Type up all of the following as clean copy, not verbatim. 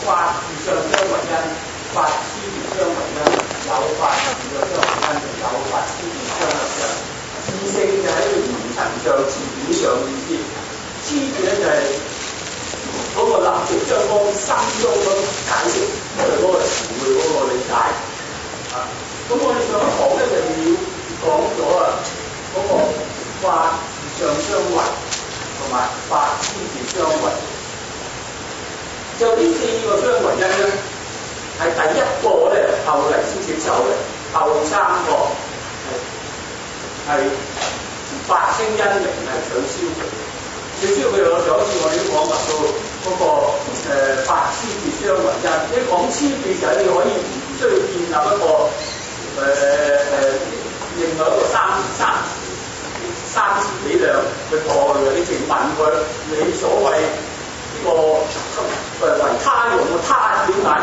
法自上相為因，法思別相為因，有法自上相為因，有法思別相為因。自性就喺個言層上、字典上意思，思別咧就係嗰個立直雙方三中咁解釋，就係嗰個詞彙嗰個理解。咁我哋上一堂咧就要講咗嗰個法自上相為同埋法思別相為。就呢四個相為因咧，係第一個咧，後嚟先接受嘅，後三個係法聲因明係取消嘅。取消佢就好似我哋都講話到嗰個法思別相為因。你講思別就係你可以唔需要建立一個另外一個三詞比量去破佢，你淨問佢你所謂呢個為他用個他點解？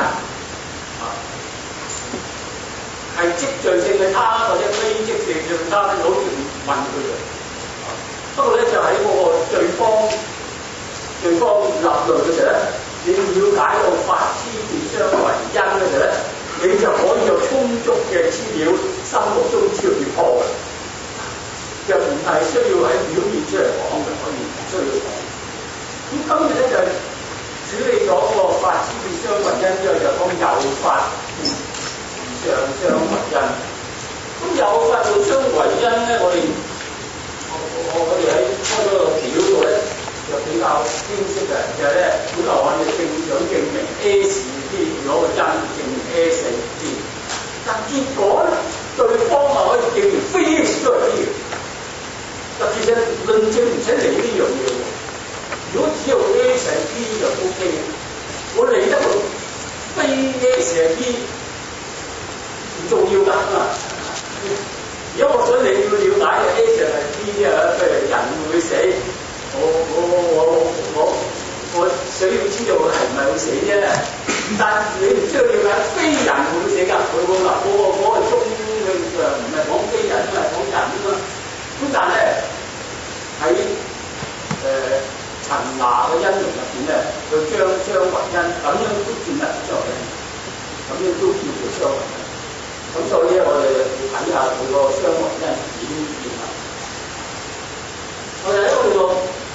係積聚性嘅他或者非積聚性嘅他，你好似唔問佢嘅。不過咧就喺嗰個對方立論嘅時候咧，你了解到法思別相為因嘅時候咧，你就可以有充足嘅資料，心目中知道點破嘅，就唔係需要喺表面出嚟講嘅，可以唔需要講。咁今日咧就處理咗個法思別相為因之後，就講有法自上相為因。咁有法做相為因咧，我哋喺開咗個表度咧，就比較清晰嘅，就係咧，本來我哋想證明 S P 攞個因證明 S P， 但結果咧，對方可以證明非 S 都係 P 嘅。但其實論證唔使理呢樣嘢喎。如果只有 S P 就 OK 嘅，我理得佢非 S P 唔重要㗎嘛。如果我想你要了解嘅 S 係 P 啊，譬如人會死，我想要知道係唔係會死啫。但你唔需要了解非人會死㗎，佢個嗱嗰個中佢唔係講非人，係講人啊嘛。咁但咧喺陳拿嘅因緣入邊咧，佢將相為因，咁樣都算得出嚟，咁樣都叫做相為因。咁所以咧，我哋要睇下佢個相為因點變化。我哋喺嗰個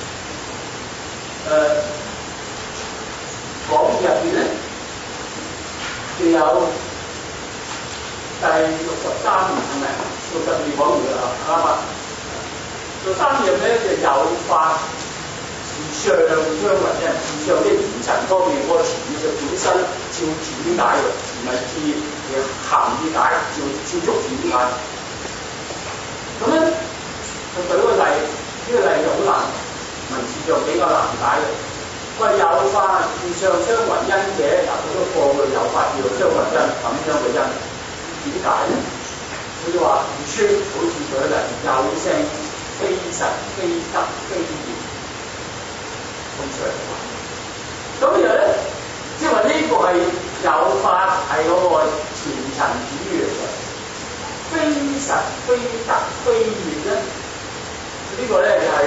講義入邊咧，仲有第63頁係咪？62講義啦，啱嘛？63頁咧就有法自上相為因，自上啲言層方面嗰個詞語就本身照字點解嘅，唔係照含義解，照足字點解。咁咧，佢舉個例，呢個例就好難，文字就比較難解嘅。佢話有法自上相為因者，嗱佢都過去有法叫相為因，咁樣嘅因，點解咧？佢就話唔說，好似舉例有性非實非得非業。咁出嚟，咁然後咧，即係話呢個係有法係嗰個前層語嚟嘅，非實非得非業咧，呢個咧就係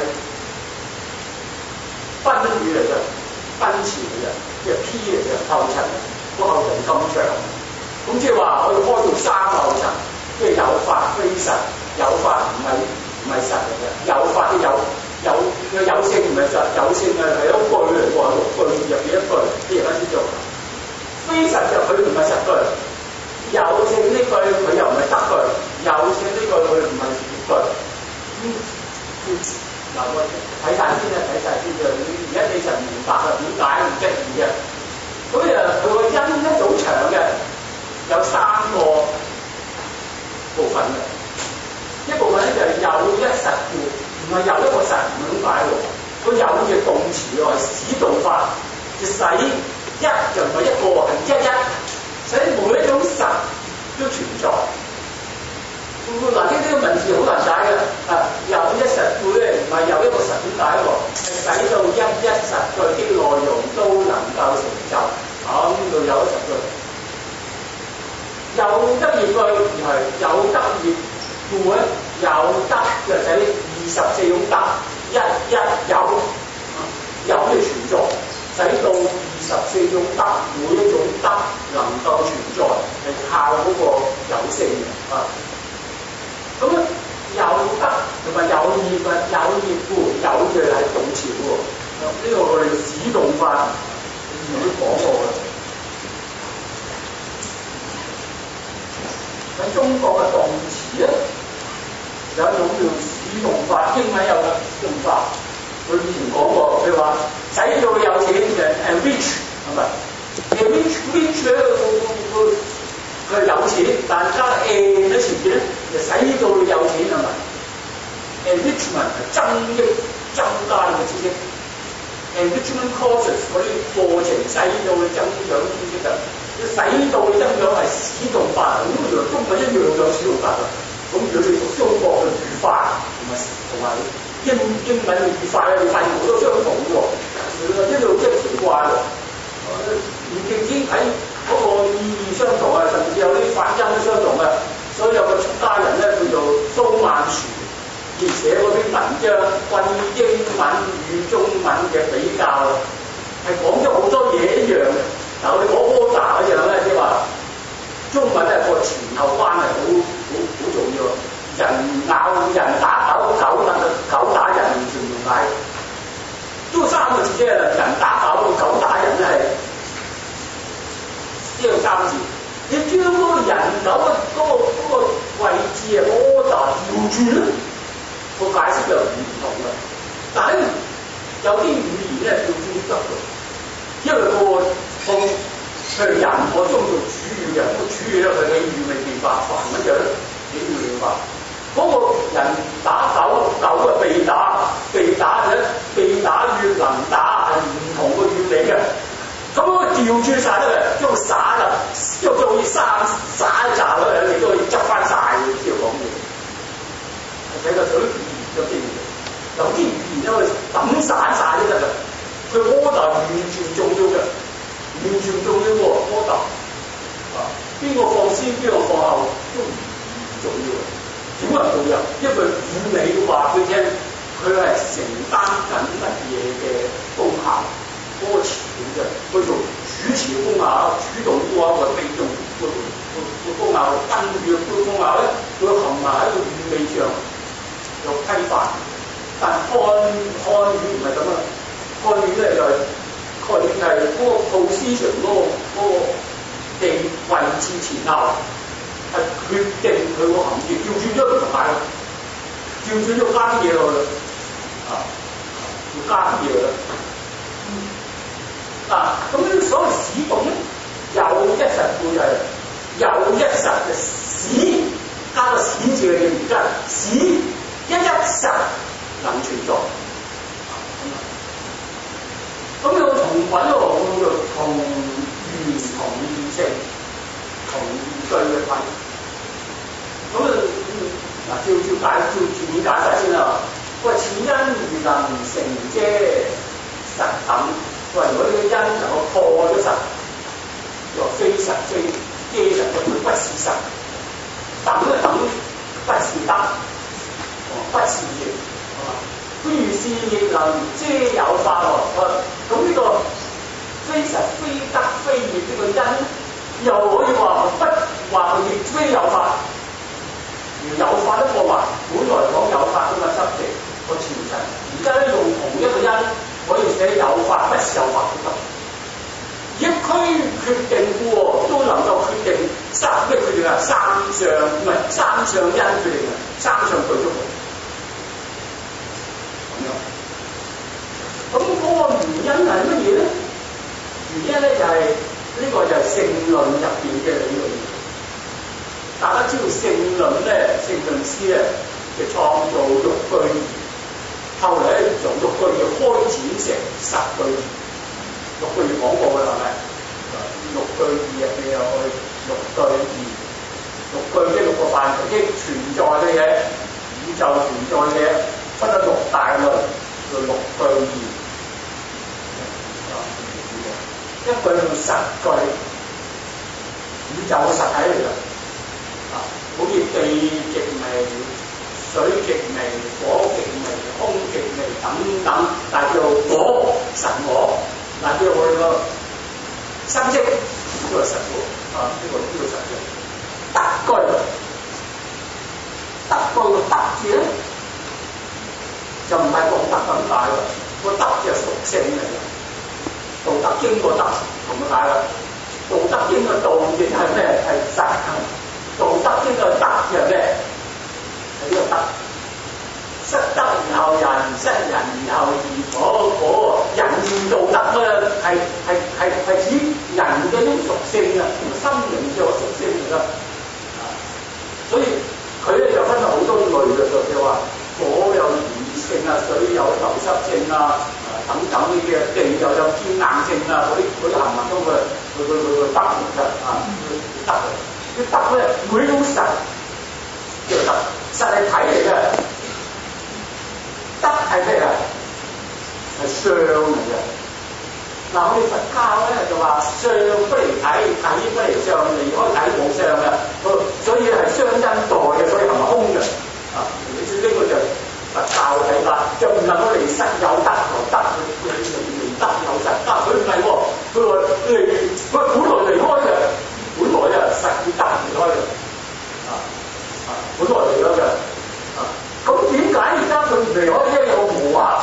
賓語嚟嘅，賓詞嚟嘅，即係 P 嚟嘅後層，個後層咁長，咁即係話可以開到3個後層，即係有法非實，有法唔係實嚟嘅，有法都有性唔係實，有性係一句嚟喎，6句入邊一句，啲人先做。非實就佢唔係實句，有性呢句佢又唔係得句，有性呢句佢唔係業句。嗱我睇晒先就而家你就唔明白啦，點解唔得意嘅？咁佢個因一好長嘅，有3個部分嘅，一部分咧就係有一實故。唔係有一個實，唔係咁解喎。個有嘅動詞喎，係使動法，就使一就唔係一個，係一，使每一種實都存在。嗱呢個文字好難解嘅。有一實故咧，唔係有一個實點解喎？係使到一實句的內容都能夠成就。咁就有一實句。有得業句而係有得業故咧，有得就使24種得，一有嘅存在，使到24種種德，每一種德能夠存在係靠嗰個有性嘅啊。咁咧有德同埋有業啊，有業喎，有嘅係動詞喎。呢個我哋使動法以前都講過嘅。喺中國嘅動詞咧，有一種叫使動法，英文有個使動法。佢以前講過，譬如話使到你有錢嘅 enrich 係咪 ？enrich 咧佢係有錢，但加 n 喺前邊咧，就使到你有錢係咪 ？enrichment 係增益、增加你嘅知識。enrichment courses 嗰啲課程使到你增長知識㗎，使到你增長係使動法，咁原來中文一樣有使動法㗎。咁如果你讀中國嘅語法同埋英文嘅語法咧，你發現好多相同嘅喎，一路即係奇怪喎。唔淨止喺嗰個意義相同啊，甚至有啲發音都相同嘅。所以有個出家人咧叫做蘇曼殊，而寫嗰篇文章關於英文與中文嘅比較，係講咗好多嘢一樣嘅。但我哋講 order 嗰樣咧，即係話中文咧個前後關係好重要。人咬人打狗，狗打人完全唔解，都三個字啫。人打狗，狗打人咧係呢個三字。你將嗰個人狗嗰個位置啊 order 調轉咧，個解釋就唔同啦。但係有啲語言咧叫專得嘅，因為譬如人我中做主語嘅，個主語咧佢嘅語未變化，繁文就咧幾語變化。嗰個人打狗，狗啊被打嘅，被打與能打係唔同個語理嘅。咁我調轉晒得嘅，將佢灑啦，將好似灑一扎咧，你都可以執翻晒嘅，知道講嘢。睇到有啲語言有啲嘢，有啲語言咧我哋抌散晒都得嘅。佢 order 完全重要嘅，完全重要喎 order。啊，邊個放先，邊個放後都唔重要嘅。點解重要？因為語理話俾你聽，佢係承擔緊乜嘢嘅功效，嗰個詞點啫？佢做主詞嘅功效，主動嘅話或被動個功效，跟住嘅功效咧，佢含埋喺個語理上有規範。但漢語唔係咁啊，漢語咧就係概念係嗰個 position 嗰個地位置前後。係決定佢個行業，調轉咗唔同解啦，調轉咗加啲嘢落去啊，要加啲嘢啦。咁呢啲所謂使動咧，有一實故就係有一實嘅使，加個使字嘅原則，使一實能存在。咁有個同品喎，叫做同源同義性，同義對嘅品。咁照字面解釋先啦。喂，此因如能成遮實等，喂，如果呢個因能夠破咗實，又非實非遮實，佢不是實。等就等不是得，不是業。佢如是亦能遮有法喎。咁呢個非實非得非業呢個因，又可以話不話佢亦非有法。有法都過埋，本來講有法咁嘅執地個前提，而家咧用同一個因可以寫有法不是有法都得。一區決定故都能夠決定咩決定啊？三相因決定啊，三相對足咁樣。咁嗰個原因係乜嘢咧？原因咧就係呢個就係性論入邊嘅理論。大家知道性論咧，性論師咧就創造六句義，後嚟咧從六句義開展成10句義。六句義講過㗎啦，係咪？六句義入邊有六句義，六句即係6個範疇，即係存在嘅嘢，宇宙存在嘅嘢，分咗6大類，叫六句義。一句叫實句，宇宙嘅實體嚟㗎。好似地極微、水極微、火極微、空極微等等，但係叫做我神我，嗱叫我哋個生息呢個實喎啊！呢個實嘅德居，德居個德字咧就唔係道德咁解喎，個德就係屬性嚟嘅。道德經個德同佢解啦，道德經個道亦係咩？係實行。道德經個德係咩？係呢個德。失德然後人，失人然後義。人道德咧係指人嘅呢種屬性啊，心靈嘅屬性嚟㗎。所以佢咧就分咗好多類嘅，就話火有炎性啊，水有流濕性啊，等等呢啲嘅，地又有堅硬性啊，嗰啲行文中佢德嚟㗎啊，德嚟。啲德咧每種實叫德，實係體嚟嘅。德係咩啊？係相嚟嘅。嗱，我哋佛教咧就話相不離體，體不離相，離開體冇相嘅。所以係相因代嘅，所以係咪空嘅？啊，呢個就佛教嘅睇法，就唔能夠離實有德有德，離德有實。但佢唔係喎，佢話佢本來離開嘅，本來啊實與德離開嘅。本來離開嘅。咁點解而家佢唔離開？因為有磨合。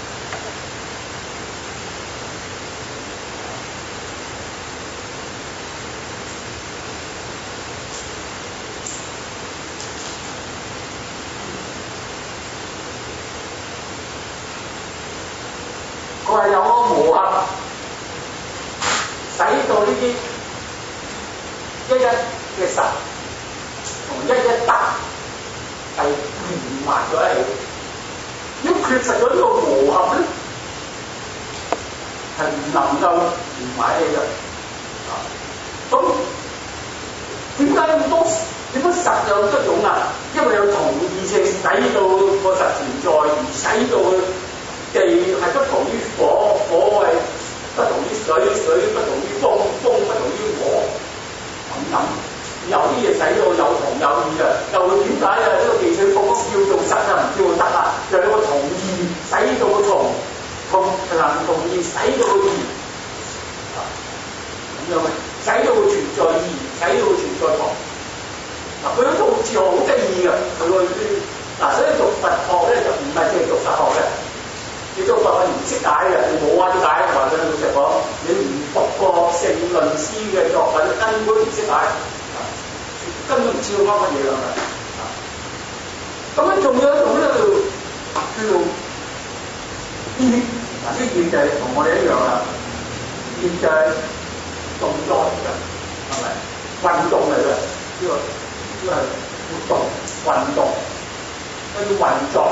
佢話有個磨合，使到呢啲一嘅實同一德係連埋咗一起。如果缺乏咗呢個磨合咧，係唔能夠連埋一起嘅。咁點解咁多？點解實有一種啊？因為有同異性，使到個實存在，而使到地係不同於火，火係不同於水，水不同於風，風不同於火，咁有啲嘢使到有同有異嘅，又會點解啊？呢個地水火風叫做實啊，唔叫做德啊？就有個同異使到個同異使到個異，咁樣嘅，使到個存在異，使到個存在同。嗱，佢嗰套字好得意嘅，佢個嗱，所以讀佛學咧就唔係淨係讀佛學嘅。你讀佛學唔識解嘅，你冇話點解？話俾你老實講，你唔讀過聖論師嘅作品，根本唔識解，根本唔知佢噏乜嘢㗎嘛。咁樣仲有一種咧叫做意，嗱，啲意就係同我哋一樣啦，意就係動作嚟嘅，係咪？運動嚟嘅，呢個係活動、運動，一啲運作。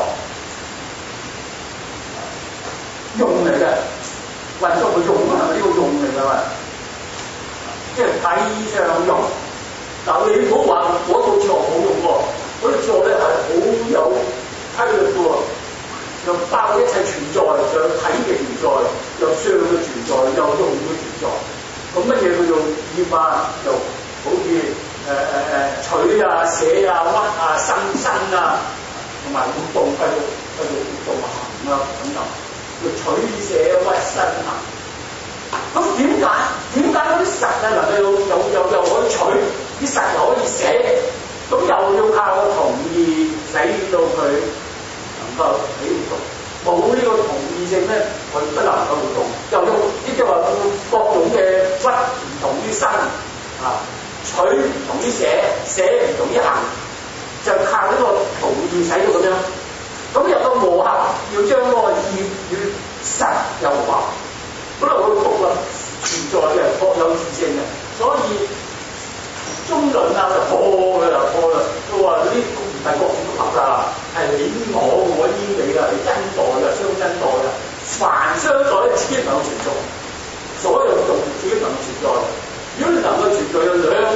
用嚟嘅，運作嘅用啊，係咪呢個用嚟㗎嘛？即係體上用。嗱，你唔好話嗰套作冇用喎，嗰啲作咧係好有規律嘅喎，又包括一切存在，又有體嘅存在，又相嘅存在，又用嘅存在。咁乜嘢叫做業啊？就好似取啊、寫啊、屈啊、生啊，同埋活動繼續活動行啊等等。要取捨屈身行，咁點解嗰啲實啊能夠又可以取，啲實又可以捨，咁又要靠個同意使到佢能夠起活動，冇呢個同意性咧，佢不能夠活動。又用呢啲話各種嘅屈唔同於身啊，取唔同於捨，捨唔同於行，就靠呢個同意使到咁樣。咁有個磨合，要將嗰個意與實有磨合，本來佢獨立存在嘅，各有異性嘅，所以中論啊就破啦，都話嗰啲唔係各種獨立㗎，係你我依你㗎，你因代㗎，相因代㗎，凡相代咧自己能夠存在，所有動自己能夠存在。如果你能夠存在有兩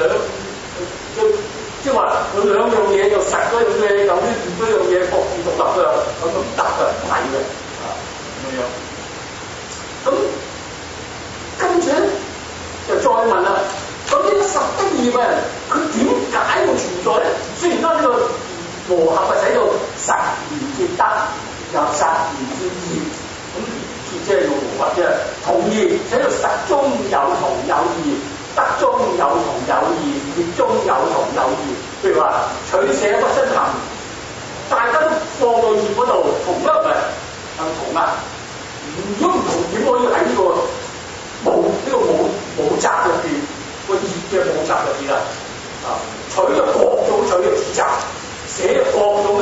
即係話佢兩樣嘢就實嗰樣嘢，由於嗰樣嘢各自獨立嘅，咁就唔得嘅，唔係嘅，咁樣。咁跟住咧就再問啦，咁呢個實得意嘅人，佢點解會存在咧？雖然當呢個磨合係使到實連結得，又實連結異，咁連結即係個磨合佛嘅同義，寫到實中有同有異，得中有同有異，業中有同有異。譬如話取捨不相行，大家都放到業嗰度，同一唔係同啊？如果唔同，點可以喺呢個冇集入邊個業嘅冇集入邊啊？取就各種取嘅指責，捨就各種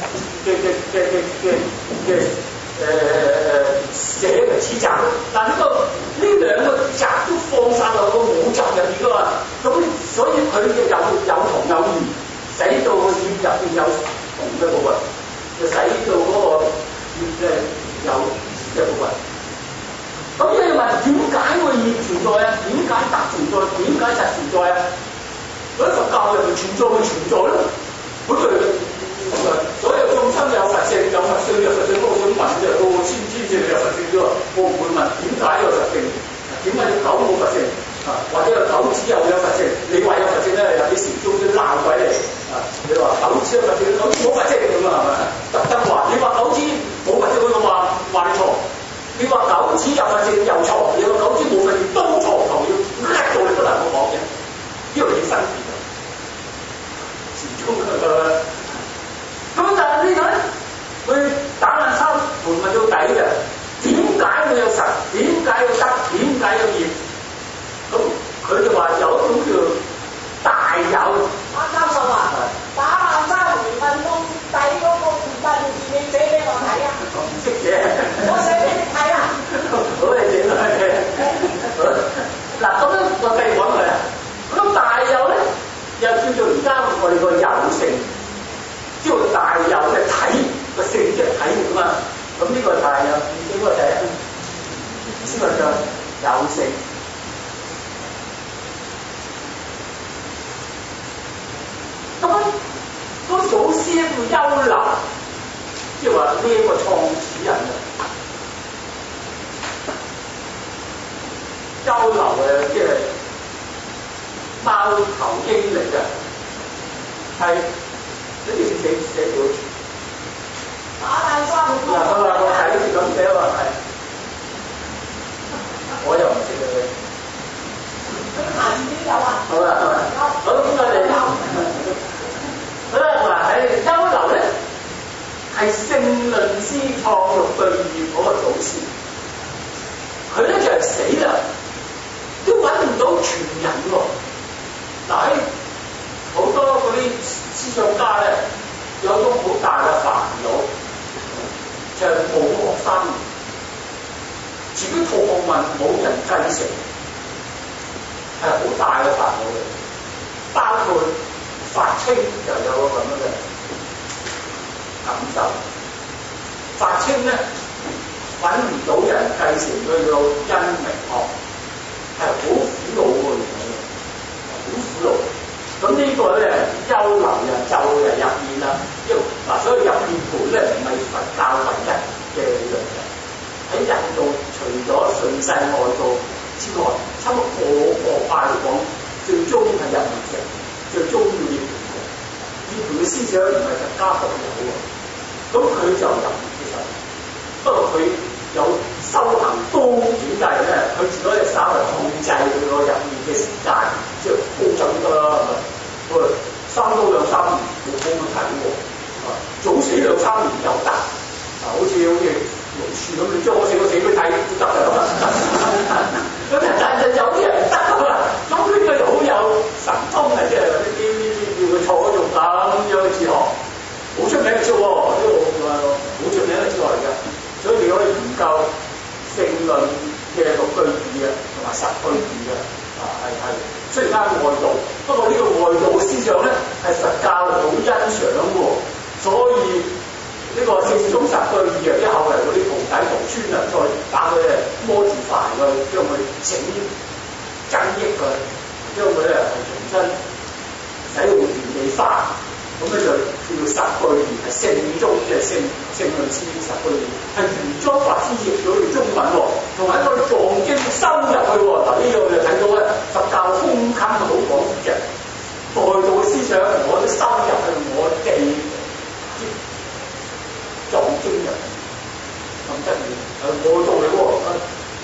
捨嘅指責。但呢兩個集都放晒落個冇集入邊㗎嘛，咁所以佢嘅有同有異，使到個業入邊有同嘅部分，就使到嗰個業嘅有異嘅部分。咁你問點解個業存在啊？點解得存在？點解實存在啊？嗰啲佛教入面存在咯。本來所有眾生有佛性，有佛性，有佛性。我想問啫，我先知你有佛性啫喎，我唔會問點解有佛性，點解隻狗冇佛性啊？或者個狗只有佛性，你話有佛性咧，有啲時中啲鬧鬼嚟啊！你話狗只有佛性，狗冇佛性咁啊？係咪？特登話你話狗只冇佛性，佢話你錯。你話狗只有佛性又錯，你話狗只冇佛性都錯，同要叻到你都能夠講嘅，呢個幾新鮮嘅，始終咁但係呢個咧，佢打爛三盤問到底嘅，點解會有實？點解有得？點解有業？咁佢就話有一種叫大有。教授啊，打爛三盤問到底嗰個問字，你寫俾我睇啊！我唔識寫，我寫俾你睇啊！好，你寫啦。嗱，咁樣我繼續講佢啊。咁大有咧，又叫做而家我哋個有性。叫大有嘅體個性即係體嚟㗎嘛，咁呢個大有，呢個就係先個叫有性。咁嗰祖師叫優流，即係話呢一個創始人啊，優流嘅即係貓頭鷹嚟嘅，係。呢啲寫到打爛三盤。嗱，我睇住咁寫喎，係，我又唔識嘅。下次邊有啊？好啦，好咁我哋好啦，嗱喺優流咧，係聖論師創六對義嗰個祖師，佢咧就係死啦，都揾唔到傳人喎。嗱喺好多嗰啲思想家咧，有種好大嘅煩惱，就係冇學生，自己套學問冇人繼承，係好大嘅煩惱嚟。包括法清就有個咁樣嘅感受，法清咧揾唔到人繼承佢個因明學，係好苦惱嘅，好苦惱。咁呢個咧優流人就入面啦，嗱，所以入面盤咧唔係佛教唯一嘅理論嘅。喺印度除咗順世外道之外，差唔多個派嚟講，最終係入面嘅，最終要涅盤嘅。涅盤嘅思想唔係佛家獨有喎，咁佢就入面其實，不過佢有修行都點計咧？佢只可以稍為控制佢個入面嘅時間，即係高就得啦。喂，3到2-3年冇問題喎，早死2-3年又得，好似榕樹咁，你將我死俾睇都得㗎嘛。咁但係有啲人唔得㗎嘛，咁呢個好有神通嘅，即係呢叫佢坐嗰種咁樣嘅哲學，好出名嘅哲學，呢個好出名嘅哲學嚟㗎。所以你可以研究聖論嘅6句義嘅，同埋10句義嘅，係。雖然啱外道，不過呢個外道嘅思想咧係佛教好欣賞嘅，所以呢個聖宗10句義之後嚟嗰啲徒弟徒孫啊，再打佢摸住飯佢，將佢整增益佢，將佢咧係重新使到原地化。咁咧就叫10句義，係聖宗嘅聖論師10句義，係原裝法師譯咗條中文喎，同埋喺個藏經收入去喎。嗱，呢樣就睇到咧，佛教胸襟好廣嘅，外道嘅思想我都收入去我哋藏經入，咁得意，外道嚟喎。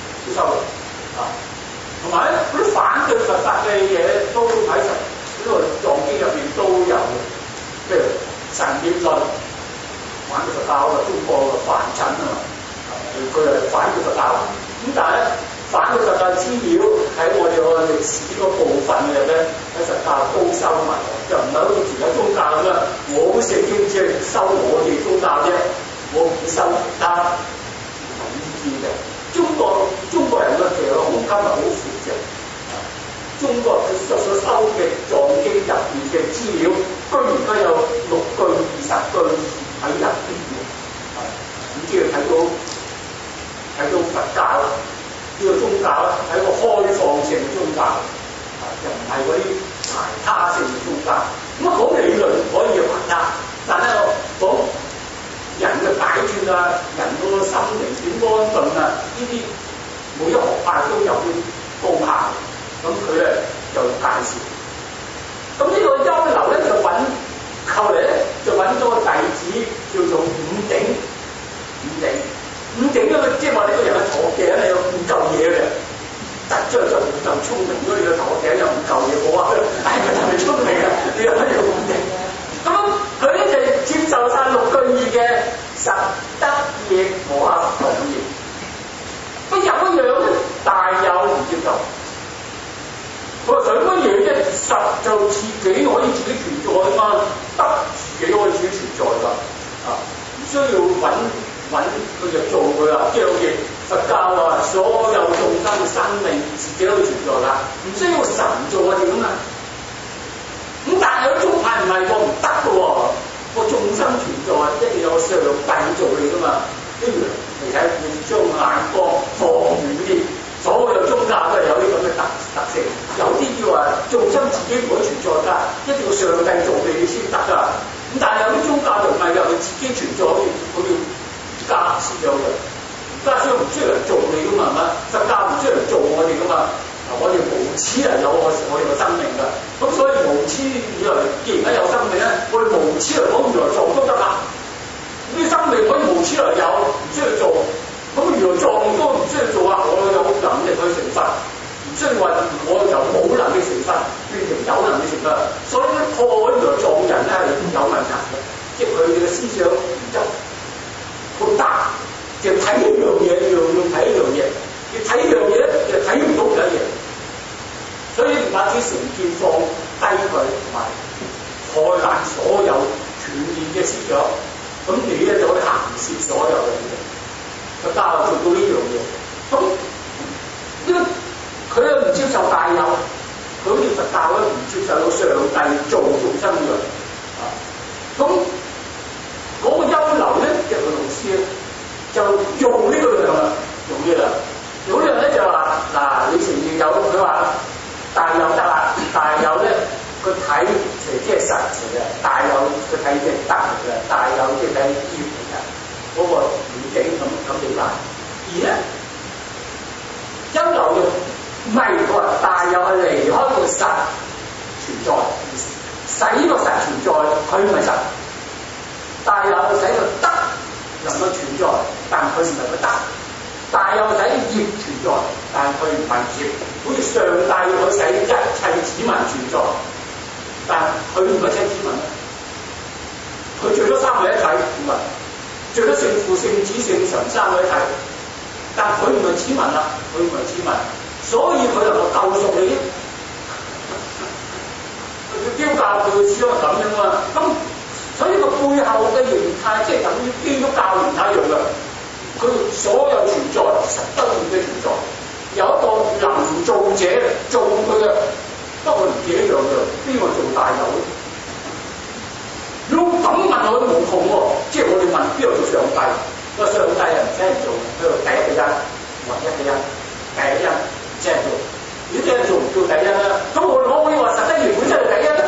反對佛教。咁但係咧，反對佛教資料喺我哋個歷史嗰部分嘅咧，喺佛教高修埋，就唔係好似其他宗教咁啊！我本聖經只係收我哋宗教啫，我唔收其他唔同意見嘅。中國人嘅其實胸襟係好闊嘅。中國佢所收嘅藏經入邊嘅資料，居然都有6句、20句喺入邊嘅。咁即係睇到佛教呢個宗教咧，係一個開放性嘅宗教，就唔係嗰啲排他性嘅宗教。咁啊講理論可以排他，但係講人嘅解脫啊，人嗰個心靈點安頓啊，呢啲每一學派都有啲高下。咁佢咧就介紹。咁呢個優流咧就後嚟咧就揾咗個弟子叫做五頂。五頂咧，即係話你個人嘅頭頸你有5嚿嘢嘅，突出就唔夠聰明。如果你個頭頸有5嚿嘢，我話佢係咪聰明啊？你又喺度五頂。咁佢咧就接受晒6句義嘅實得亦無合同義。不有一樣咧，大有唔接受。佢話想乜嘢啫？實就自己可以自己存在啊嘛，得自己可以自己存在㗎。唔需要揾佢就做佢啦，即係好似佛教話，所有眾生嘅生命自己都存在㗎，唔需要神做我哋咁啊。咁但係有宗派唔係喎，唔得㗎喎，個眾生存在一定有個上帝做你㗎嘛。一樣你睇，你將眼光放遠啲，所有宗教都係有啲咁嘅特性。有啲要話眾生自己唔可以存在㗎，一定要上帝做你先得㗎。咁但係有啲宗教就唔係㗎，佢自己存在好似加持有人，加持唔需要人做你㗎嘛，係咪？佛教唔需要人做我哋㗎嘛。我哋無始嚟有我哋個生命㗎。咁所以無始以來，既然有生命咧，我哋無始嚟講如來藏都得啦。啲生命可以無始嚟有，唔需要做。咁如來藏都唔需要做啊！我有能力去成佛，唔需要話我由冇能力成佛變成有能力成佛。所以咧，破如來藏人咧係有問題嘅，即係佢哋嘅思想唔執。好大，就睇一樣嘢，樣睇一樣嘢，要睇一樣嘢咧，就睇唔到其他嘢。所以唔把啲成見放低佢，同埋破爛所有全面嘅思想，咁你咧就可以行攝所有嘅嘢。佛教做到呢樣嘢，咁呢個佢又唔接受大有，佢好似佛教咧唔接受到上帝做眾生嘅啊，咁。嗰個優流咧，即係個老師咧，就用呢個量啦，用呢個量。用呢個咧就話嗱，你承認有，佢話大有得啦，大有咧佢睇即係實情嘅，大有佢睇即係得嘅，大有即係睇業嘅，嗰個遠景咁理解。而咧優流嘅唔係佢話大有係離開個實存在，使呢個實存在，佢唔係實。大有使個得能夠存在，但佢唔係個得；大有使業存在，但佢唔係業。好似上帝佢使一切子民存在，但佢唔係一切子民。佢最多三位一體，唔係最多聖父、聖子、聖神三位一體，但佢唔係子民啦，佢唔係子民，所以佢能夠救贖你。佢叫教佢嘅思想係咁樣啊，咁。所以個背後嘅形態，即係等於基督教形態一樣嘅。佢所有存在實得業嘅存在，有一個能造者做佢嘅，不過唔記得一樣嘅，邊個做大有咧？如果咁問我都冇痛喎，即係我哋問邊個做上帝？個上帝啊唔使人做，佢做第一個因，唯一嘅因，第一因唔使人做。如果真係做唔到第一啦，咁我可唔可以話實得業本身係第一咧？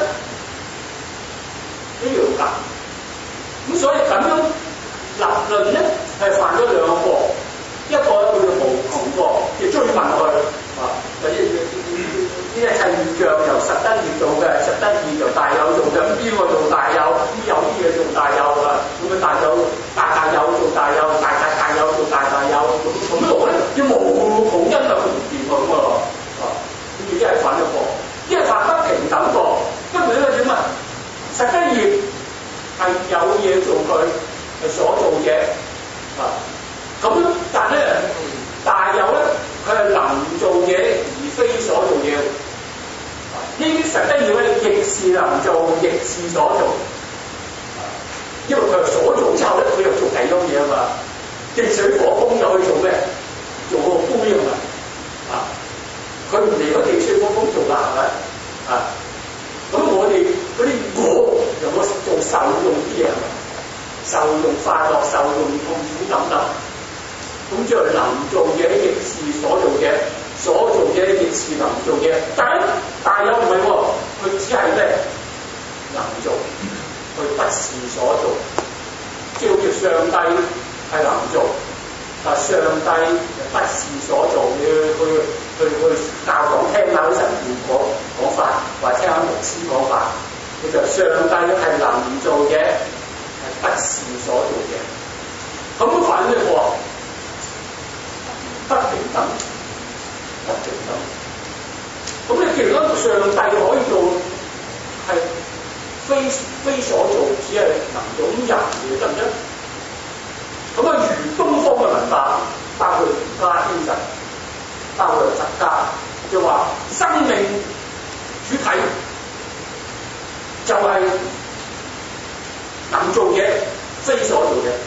一樣㗎，咁所以咁樣立論咧係犯咗2個，一個咧叫做無窮過，即係追問佢啊，或者呢一切現象由實得業做嘅，實得業由大有做嘅，咁邊個做大有？咁有啲嘢做大有啊，咁佢大有大有做大有，大有做大有，咁邏是所造。因為佢係所造之後咧，佢又做第二樣嘢啊嘛。地水火風就去做咩？做個杯啊嘛。佢唔嚟個地水火風做啦，係咪？咁我哋嗰啲我用個做受用啲嘢係咪？受用快樂、受用痛苦等等。咁即係能做嘅亦是所做嘅，所做嘅亦是能做嘅。但有唔係喎，佢只係咩？能做，佢不是所做。即係好似上帝係能做，但上帝不是所做。你去教堂聽下啲神父講法，或者聽下牧師講法，其實上帝係能做嘅，係不是所做嘅。咁反咩喎？不平等，不平等。咁你既然講上帝可以做，係非所做，只係能做，咁人嘅得唔得？咁如東方嘅文化，包括儒家精神，包括佛家，就話生命主體就係能做嘅，非所做嘅。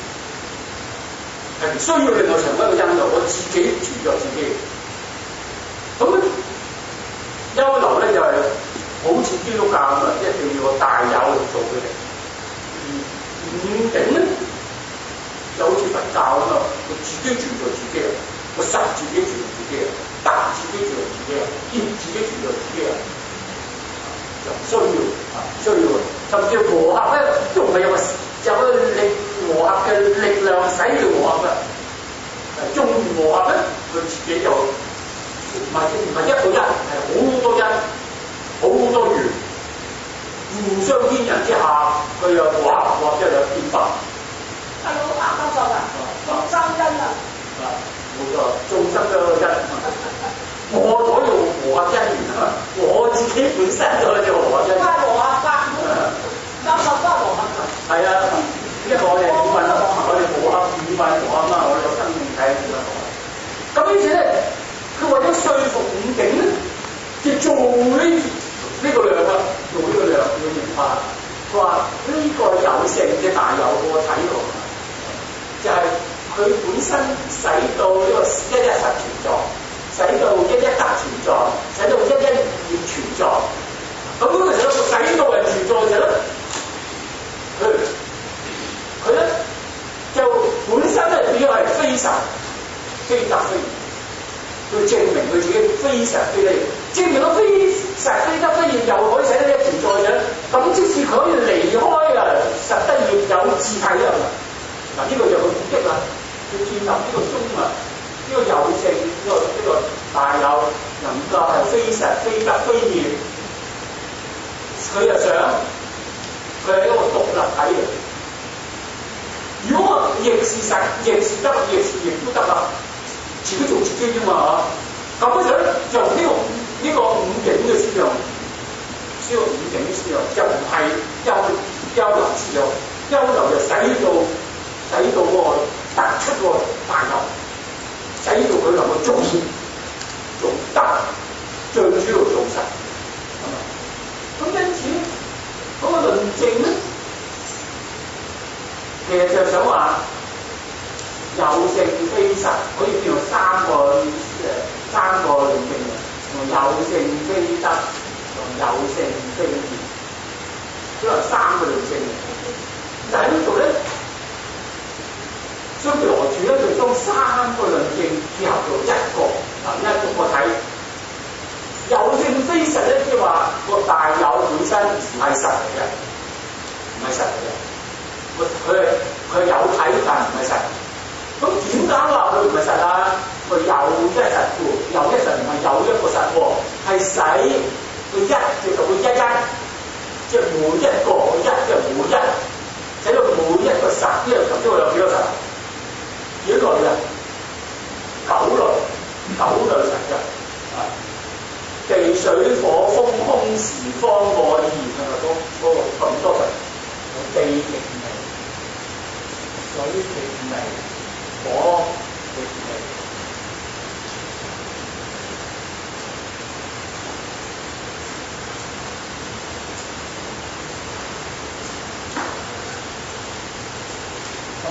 係唔需要另外成為一個因由，我自己存在自己。咁憂慮咧就係、是、好似基督教咁啊，一定要個大有嚟做佢哋。五境咧就好似佛教咁啊，佢自己存在自己啊，個實自己存在自己啊，達自己存在自己啊，見自己存在自己啊，就唔需要需要。甚至和合咧都唔係有個力和合嘅力量使佢和合嘅，中和合咧佢自己就唔係一個因，係好多因，好多緣，互相牽引之下，佢又和合之後有變化。 係好啱啱講啊，眾生因啊， 冇錯，眾生都有因。我可以和合因緣啊嘛，我自己本身就係和合因緣。 和合法，三十八和合。 係啊，因為我哋五蘊啊，我哋和合五蘊和合啊嘛，我哋有生命體五蘊和合。咁於是咧，佢為咗說服五境咧，就做呢個量啊，做呢個量要明白。佢話呢個有性嘅大有個體度，就係、是、佢本身使到呢個一一實存在，使到一一得存在，使到一一業存在。咁嗰個時候，使到人存在嘅咧。佢咧就本身咧變咗係非神非特非異，佢證明佢自己非神非異，證明到非神非得非異又可以使得一存在嘅。咁即使佢可以離開啊實得業有自體啊，嗱呢個就佢目的啦，要建立呢個中啊，呢個有性呢個大有能夠係非神非得非異，佢就想。佢係一個獨立體嚟。如果亦是實，亦是得，亦都得啦，自己做自己啫嘛。咁嗰時咧就呢個五境嘅思想，呢個五境嘅思想就唔係優流思想，優流就使到嗰個突出個大流，使到佢能夠做得，最主要做實。咁因此。嗰個論證咧，其實就想話有性非實，可以叫做三個論證嘅，同有性非得，同有性非異，都係三個論證嘅。但係呢度咧，相對來住咧，就將三個論證結合到一個睇。有性非實咧，即係話個大有本身唔係實嚟嘅，唔係實嚟嘅。佢係有體，但唔係實。咁點解話佢唔係實啊？佢有一實喎，有一實唔係有一個實喎，係使佢一就會一，即係每一個一嘅每一，使到每一個實。呢個頭先我有幾個實？幾類啊？9類實嘅。地水火風空時方我意係咪咁多份？地極微，水極微，火極微。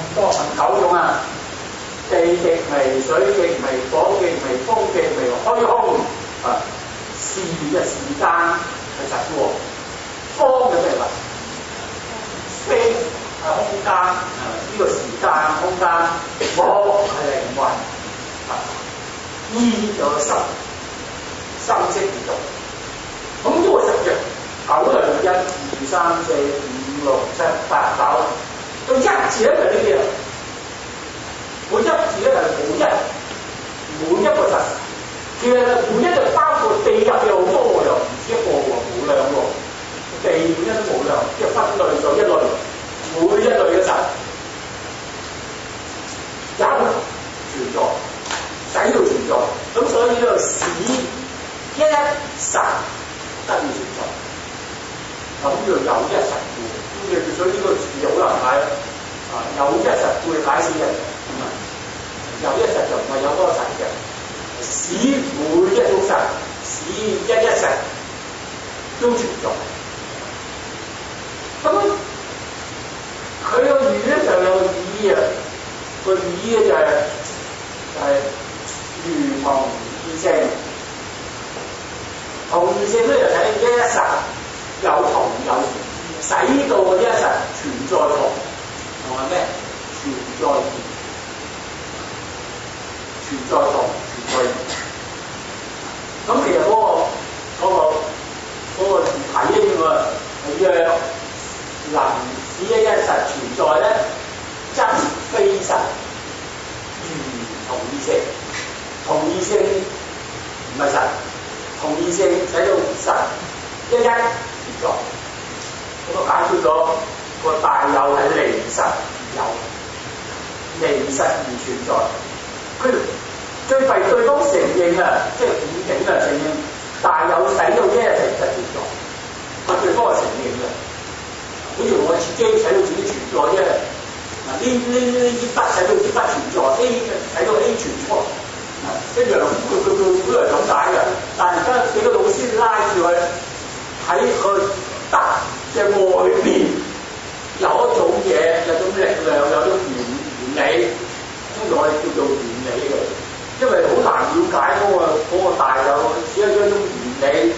多 9種啊，地極微、水極微、火極微、風極微、虛空啊，時嘅時間係實嘅喎，方嘅咩話？space 係空間，呢個時間空間，我係靈魂啊，意就係心識唔同，咁都係實嘅。9量1、2、3、4、5、6、7、8、9，到一字咧就係呢啲啦。個一字咧係無一，每一個實。其實每一就包括地入嘅好多喎，又唔止一個喎，無量喎。地本身都無量，即係分類咗一類，每一類嘅實有存在，使到存在。咁所以呢個使一實得以存在。咁叫有一實故，咁所以呢個字好難解啊！有一實故解使人，有一實就唔係有嗰個實嘅，使每一種實，使一實都存在。咁佢個語咧就有意啊，個意咧就係如同異性，同異性咧就睇一實。有同有異，使到嘅一實存在同埋咩？存在異，存在同，存在異。咁其實嗰個字體咧喎，係若能使一實存在咧，則非實，如同異性。同異性唔係實，同異性使到實一存在，咁啊解決咗個大有係離實而有，離實而存在。佢最弊對方承認啊，即係五境啊承認大有使到一實存在，對方係承認嘅。好似我自己使到自己存在啫，嗱呢支筆使到支筆存在 ，A 使到 A 存在，一樣佢本來咁解嘅，但係而家俾個老師拉住佢。喺佢德嘅外邊有一種嘢，有種力量，有種原理，通常我哋叫做原理嘅，因為好難了解嗰個大有，只係一種原理，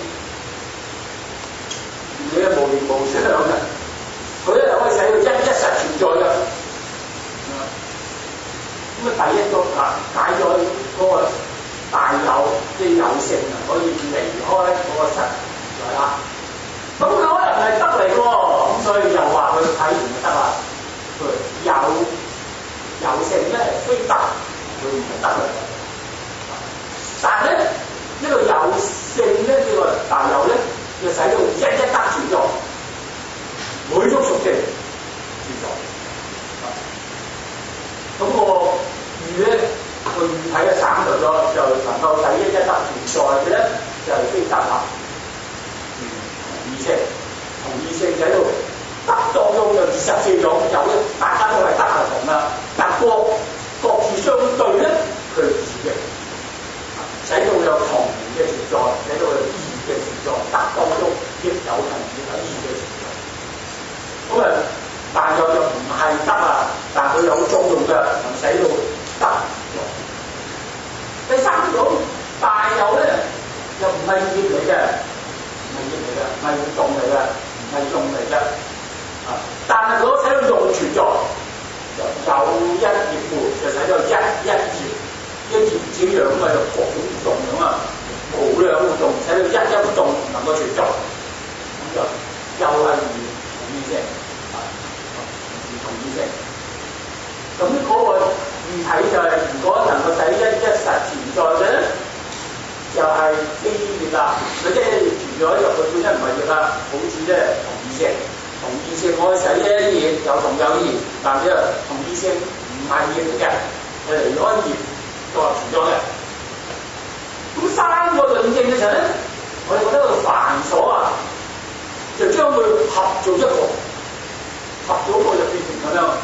原理係無形無相嘅，佢咧就可以使到一實存在嘅。咁啊，第一個解咗嗰個大有嘅有性啊，可以離開嗰個實在啦。咁佢可能係得嚟喎，咁所以又話佢睇完就得啦。佢有性咧非得，佢唔係得嚟。但係咧呢個有性咧呢個大有咧，要使到一得存在，每種屬性存在。咁個語咧，個語體嘅省略咗，就能夠使一得存在嘅咧，就係非得啦。同異性喺度得當中有24種，有咧大家都係得係同啦，但各自相對咧，佢係異嘅，使到有同嘅存在，使到有異嘅存在，得當中亦有同亦有異嘅存在。咁啊，但又唔係得啊，但佢有作用嘅，能使到得用。第三種大有咧，又唔係業嚟嘅。唔係活動嚟嘅，唔係用嚟嘅，啊！但係如果使到用存在，就有一業故，就使到一業這樣咁啊，就各種活動咁啊，無量活動，使到一活動能夠存在，咁就又係同異性，啊，同異性。咁嗰個異體就係、是、如果能夠使一實存在嘅咧。又係非業啦，佢即係存在入去本身唔係業啦，好似即係同異性可以使一業有同有異，但係同異性唔係業嚟嘅，係離開業個存在嘅。咁三個論證嘅時候咧，我哋覺得個繁瑣啊，就將佢合做一個，合咗個就變成咁樣。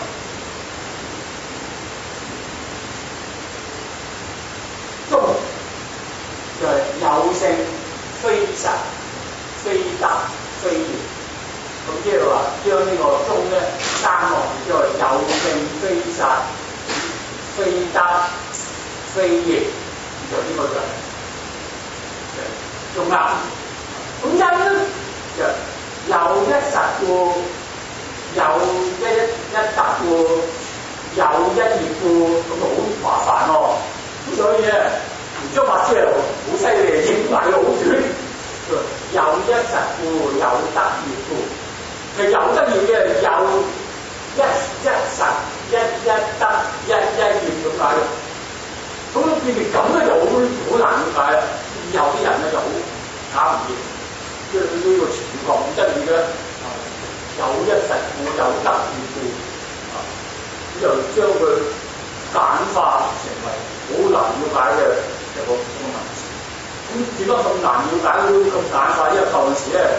就係有性非實，非得非業，咁即係話將呢個中咧三三項，叫做有正非殺、非得、非逆，就呢個就仲啱。咁因咧就有一實故，有一得故，有一業故，咁就好麻煩喎。咁所以咧，張法師又好犀利，應埋好短。有一實故，有得業故。其實有得業嘅有一實、一得、一業咁解嘅。咁變成咁咧就好難理解啦。有啲人咧就好搞唔掂，即係呢個情況咁得意嘅。有一實故，有得業故，咁就將佢簡化成為好難了解嘅一個文字。咁點解咁難了解會咁簡化？因為舊陣時咧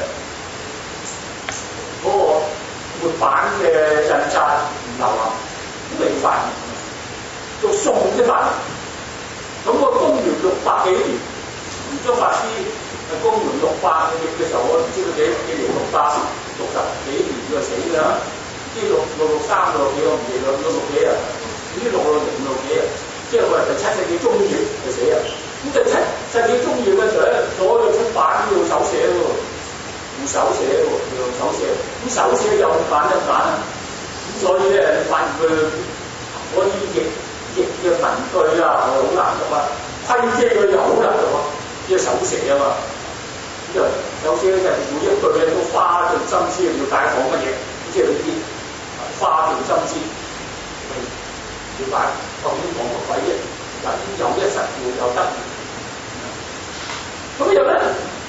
嗰個活版嘅印刷唔流行，咁未發現，做宋啫嘛。咁個公元600幾年，張法師係公元600年嘅時候，我唔知佢幾年，660幾年佢就死啦。唔知663、6幾，我唔記得6幾啊，唔知660、6幾啊，即係佢係第7世紀中葉就死啊。咁第7世紀中葉嘅時候咧，所有出版都要手寫喎，用手寫喎，用手寫。咁手寫有版一版啊，咁所以咧，你發現佢嗰啲譯嘅文句啊，係好難讀啊，規機佢又好難讀啊，因為手寫啊嘛。咁就手寫咧就每一句咧都花盡心思去了解講乜嘢，即係呢啲花盡心思去了解究竟講乜鬼嘢。有一實故，有得業。咁又咧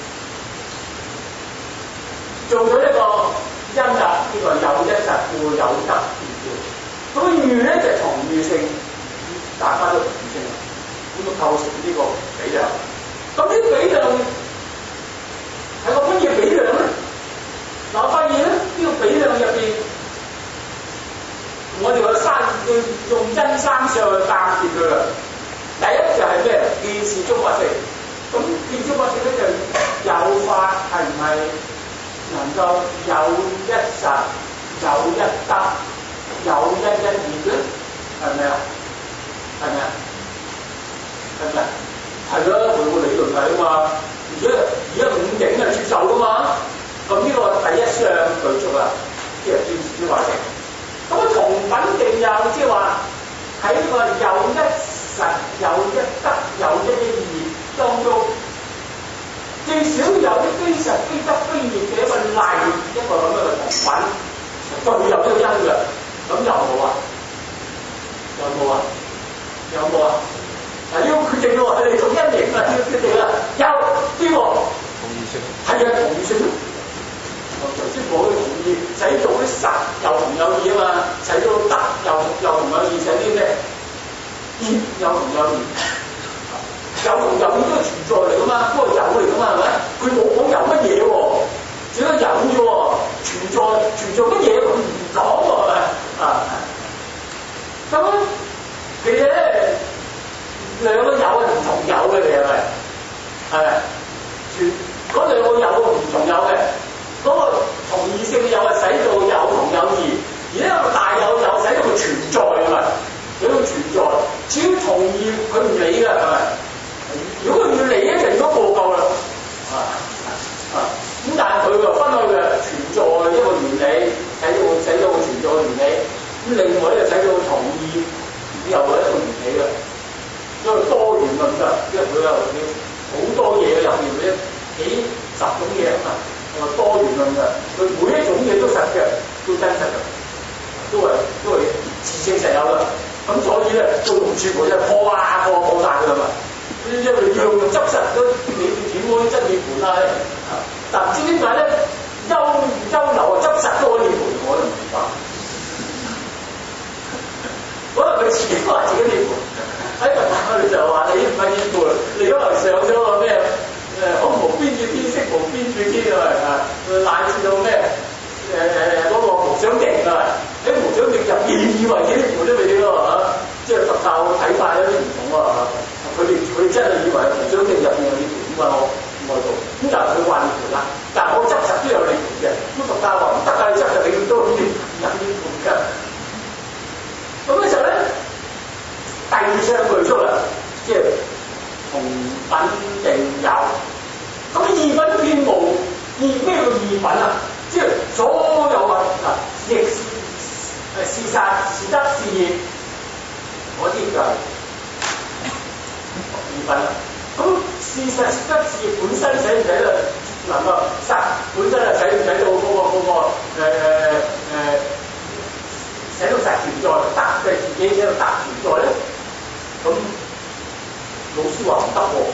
做咗一個因啦，呢個有一實故，有得業。咁喻咧就同喻性，大家都同喻性啦，咁就構成呢個比量。咁呢比量係個乜嘢比量咧？嗱，我發現咧呢個比量入邊，我哋話要用因三相去鑑別佢啦。第一就係咩？見是中法性。咁見中法性咧就有法係唔係能夠有一實、有一得、有一業咧？係咪啊？係咪啊？係咪啊？係咯，佢個理論係啊嘛。而家五境係接受噶嘛。咁呢個第一相具足啦，即係見是中法性。咁啊同品定有，即係話喺呢個有一實、有一得、有一業當中，最少有啲非實、非得、非業嘅一個例，一個咁樣嘅同品，對有呢個因嘅。咁有冇啊？有冇啊？有冇啊？嗱，要決定咯，係你做因型啊，要決定啦。有邊個？同義性。係啊，同義性咯。頭先講嘅同義，使到啲實又同有義啊嘛，使到得又同有義，使啲咩？業有同有義，有同有義都係存在嚟噶嘛，都係有嚟噶嘛，係咪？佢冇講有乜嘢喎，只係有啫喎，存在乜嘢佢唔講喎，係咪啊？咁其實咧兩個有係唔同有嘅，你係咪？係咪？嗰兩個有唔同有嘅，嗰個同義性有係使到有同有義，而呢個大有使到佢存在係咪？佢都存在，至於同意佢唔理㗎，係咪？如果佢要理咧，就應該過夠啦。咁但係佢就分開嘅存在一個原理，使到佢存在嘅原理。咁另外咧就使到同意又係一個原理嘅，因為多元論㗎，因為佢有好多嘢入邊嘅幾十種嘢啊嘛，係多元論㗎。佢每一種嘢都實嘅，都真實嘅，都係自性實有㗎。咁所以咧，做龍柱盤就破晒佢啦嘛，因為樣樣執實都你點可以執涅盤啊？但唔知點解咧，優流啊執實都可以涅盤，我都唔明白。可能佢自己話自己涅盤，喺日本我哋就話你唔係涅盤，你可能上咗個咩空無邊處天，色無邊處天啊，乃至到咩嗰個無想定啊，喺無想定入面以為自己涅盤都未定喎嚇。即係佛教睇法有啲唔同啊！佢哋真係以為無想定入邊有涅盤㗎嘛，我外道咁，但係佢話涅盤啦。但係我執實都有品定有。咁異品變無，咩叫異品啊？即係所有啊嗱，亦是實是得是業，嗰啲就係異品啦。咁事實是得是業本身使唔使咧？能夠實本身係使唔使到使到實存在，得嘅自己使到得存在咧？咁老師話唔得喎，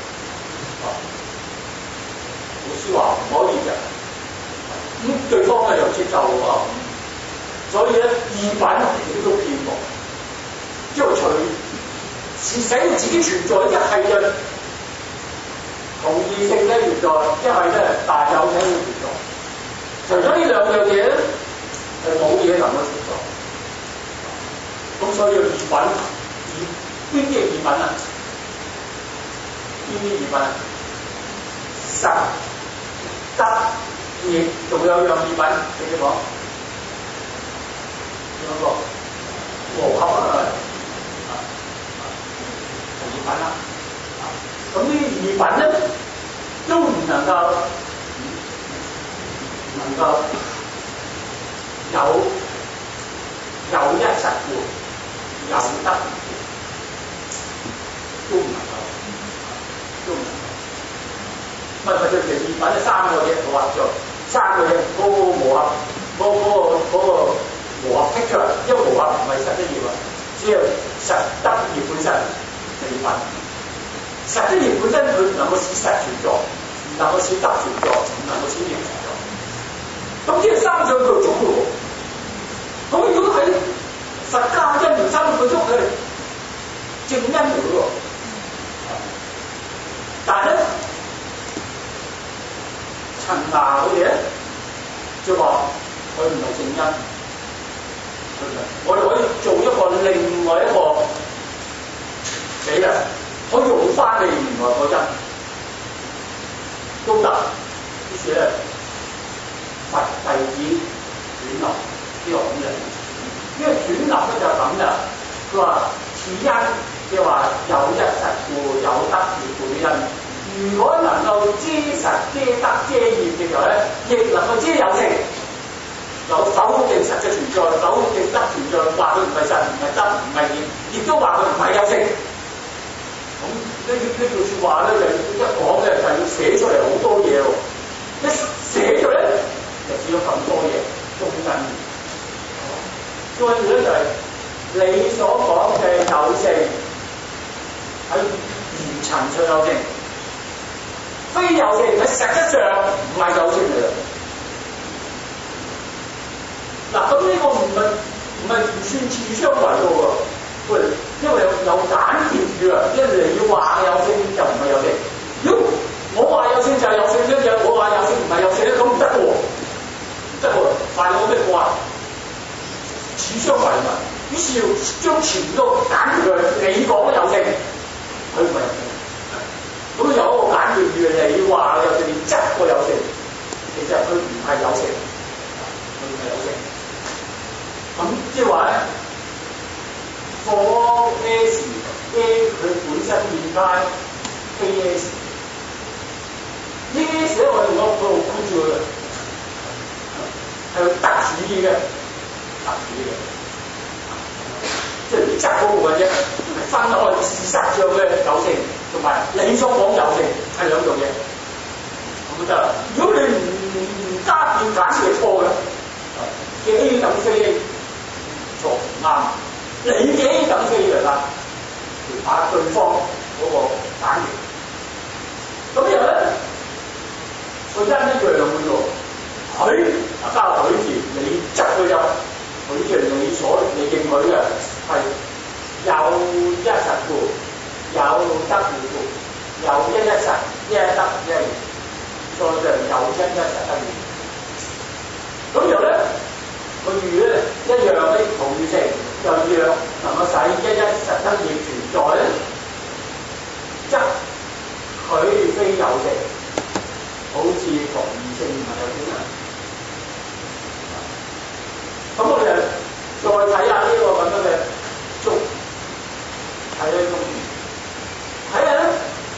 老師話唔可以嘅，咁對方咧又接受喎，所以咧異品亦都騙無，因為是使到自己存在，一係就同異性咧存在，一係咧大有體嘅存在。除咗呢兩樣嘢咧，係冇嘢能夠存在。咁所以異品，邊啲係異品啊？邊啲異品啊？實、得、業，仲有樣異品，記唔記得講？嗰個和合啊，異品啦。咁呢啲異品咧，都唔能夠有一實故，有得都唔能夠。乜最其異品係三個嘢和合咗，三個嘢嗰個和合，嗰個和合剔出嚟，因為和合唔係實質業啊，只有實得業本身係異品。實質業本身佢唔能夠使實存在，唔能夠使得存在，唔能夠使業存在。咁即係三上俱總嘅喎。咁如果喺佛家因緣三俱中佢係正因嚟嘅喎，但係咧陳牙佢哋咧就話佢唔係正因，我哋可以做一個另外一個比例。可以用翻你原來嗰陣都得，於是咧佛弟子轉立呢個咁嘅，因為轉立咧就係咁嘅。佢話此因即係話有一實故，有得業故因。如果能夠遮實、遮得、遮業嘅時候咧，亦能夠遮有性，有否定實嘅存在，否定得存在，話佢唔係實，唔係得，唔係業，亦都話佢唔係有性。咁呢句説話咧，就一講咧就要寫出嚟好多嘢喎。一寫咗咧，就寫咗咁多嘢，中間。所以咧就係你所講嘅有性喺言層上有性，非有性喺實質上唔係有性嚟嘅。嗱，咁呢個唔係唔算自相違嘅喎。喂，因為有簡潔語啊，因為你話有性就唔係有性。如果我話有性就係有性，跟住我話有性唔係有性咧，咁唔得喎，唔得喎，犯咗咩過啊？此相違文，於是要將前嗰個簡潔佢，你講有性，佢唔係有性。咁有一個簡潔語，你話有性，你執個有性，其實佢唔係有性，佢唔係有性。咁即係話咧。For S A 佢本身現階 A S A S 咧，我哋講佢好箍住佢嘅，係特殊意嘅，特殊意嘅，即係你執嗰部分啫，分開事實上嘅有性同埋你所講有性係兩樣嘢，咁得啦。如果你唔加變解釋係錯嘅，嘅 A 等於非 A，錯唔啱。你嘅 A 等非嚟啦，把對方嗰個反應。咁然後咧，個因一樣嘅喎，佢加佢字，你執佢就佢即係你認佢嘅係有一實故，有得業故，有一實，一得一業，再就有一實得業。咁然後咧，個語咧一樣嘅同語性。就要能夠使一實得業存在咧，則佢非有性，好似同異性唔係有性啊。咁我哋再睇下呢個咁樣嘅中，睇呢中，睇下咧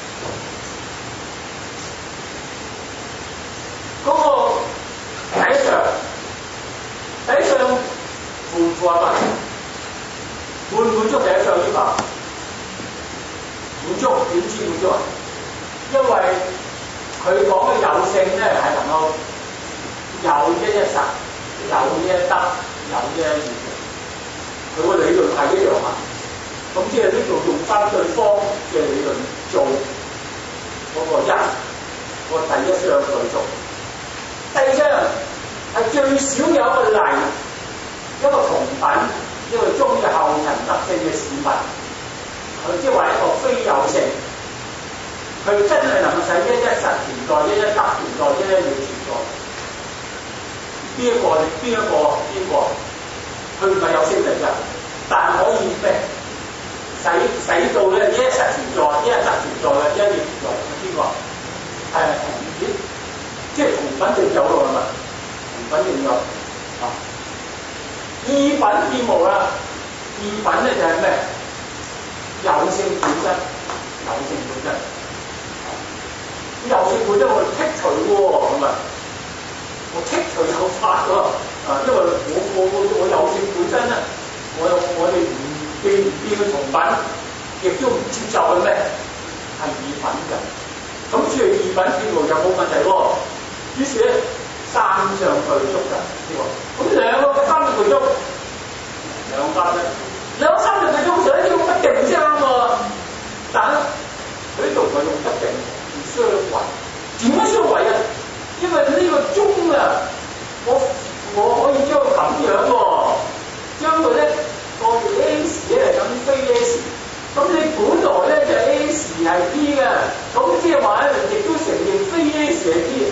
喎，因為佢講嘅有性咧係能夠有一實，有一得，有一現，佢個理論係一樣啊。咁即係呢度用翻對方嘅理論做嗰個一，個第一章去做。第二章係最少有一個例，一個同品，一個中嘅後人特性嘅事物，佢即係話一個非有性，佢真係能夠使一實存在，一得存在，一要存在。邊一個？佢唔係有性嚟㗎，但可以咩？使到咧一實存在，一得存在嘅，一要存在係邊個？係同品，即係同品定有咯，係咪？同品定有啊。異品變無啦，異品咧就係咩？有性本質，有性本質。有性本質我哋剔除喎，係咪？我剔除有法喎，因為我有性本質咧，我哋唔變嘅同品，亦都唔接受嘅咩？係異品嘅。咁即係異品變無就冇問題喎。於是咧三相具足嘅呢個，咁兩個三相具足，兩三相具足上要不定先啱喎。但係佢呢度佢用不定，唔相違。點樣相違啊？因為呢個中啊，我可以將佢咁樣喎，將佢咧個 S 咧係等於非 S， 咁你本來咧就 S 係 P 嘅，咁即係話咧亦都承認非 S 係 P。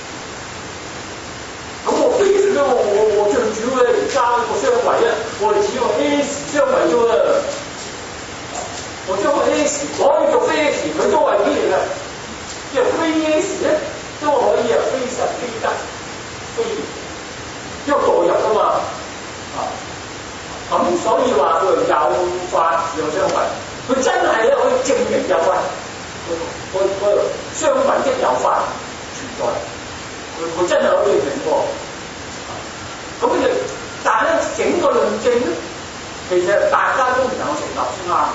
咁我非 S 咧，我最主要咧而家個相違咧，我哋只用 S 相違啫喎。我將個 S 可以做非 S， 佢都係 P 嚟嘅，即係非 S 咧。都可以啊，非實非得非然，因為代入㗎嘛咁所以話佢有法有相違，佢真係咧可以證明有法，個相違的有法存在，佢真係可以證明過。咁佢哋，但係咧整個論證咧，其實大家都唔能夠成立先啱。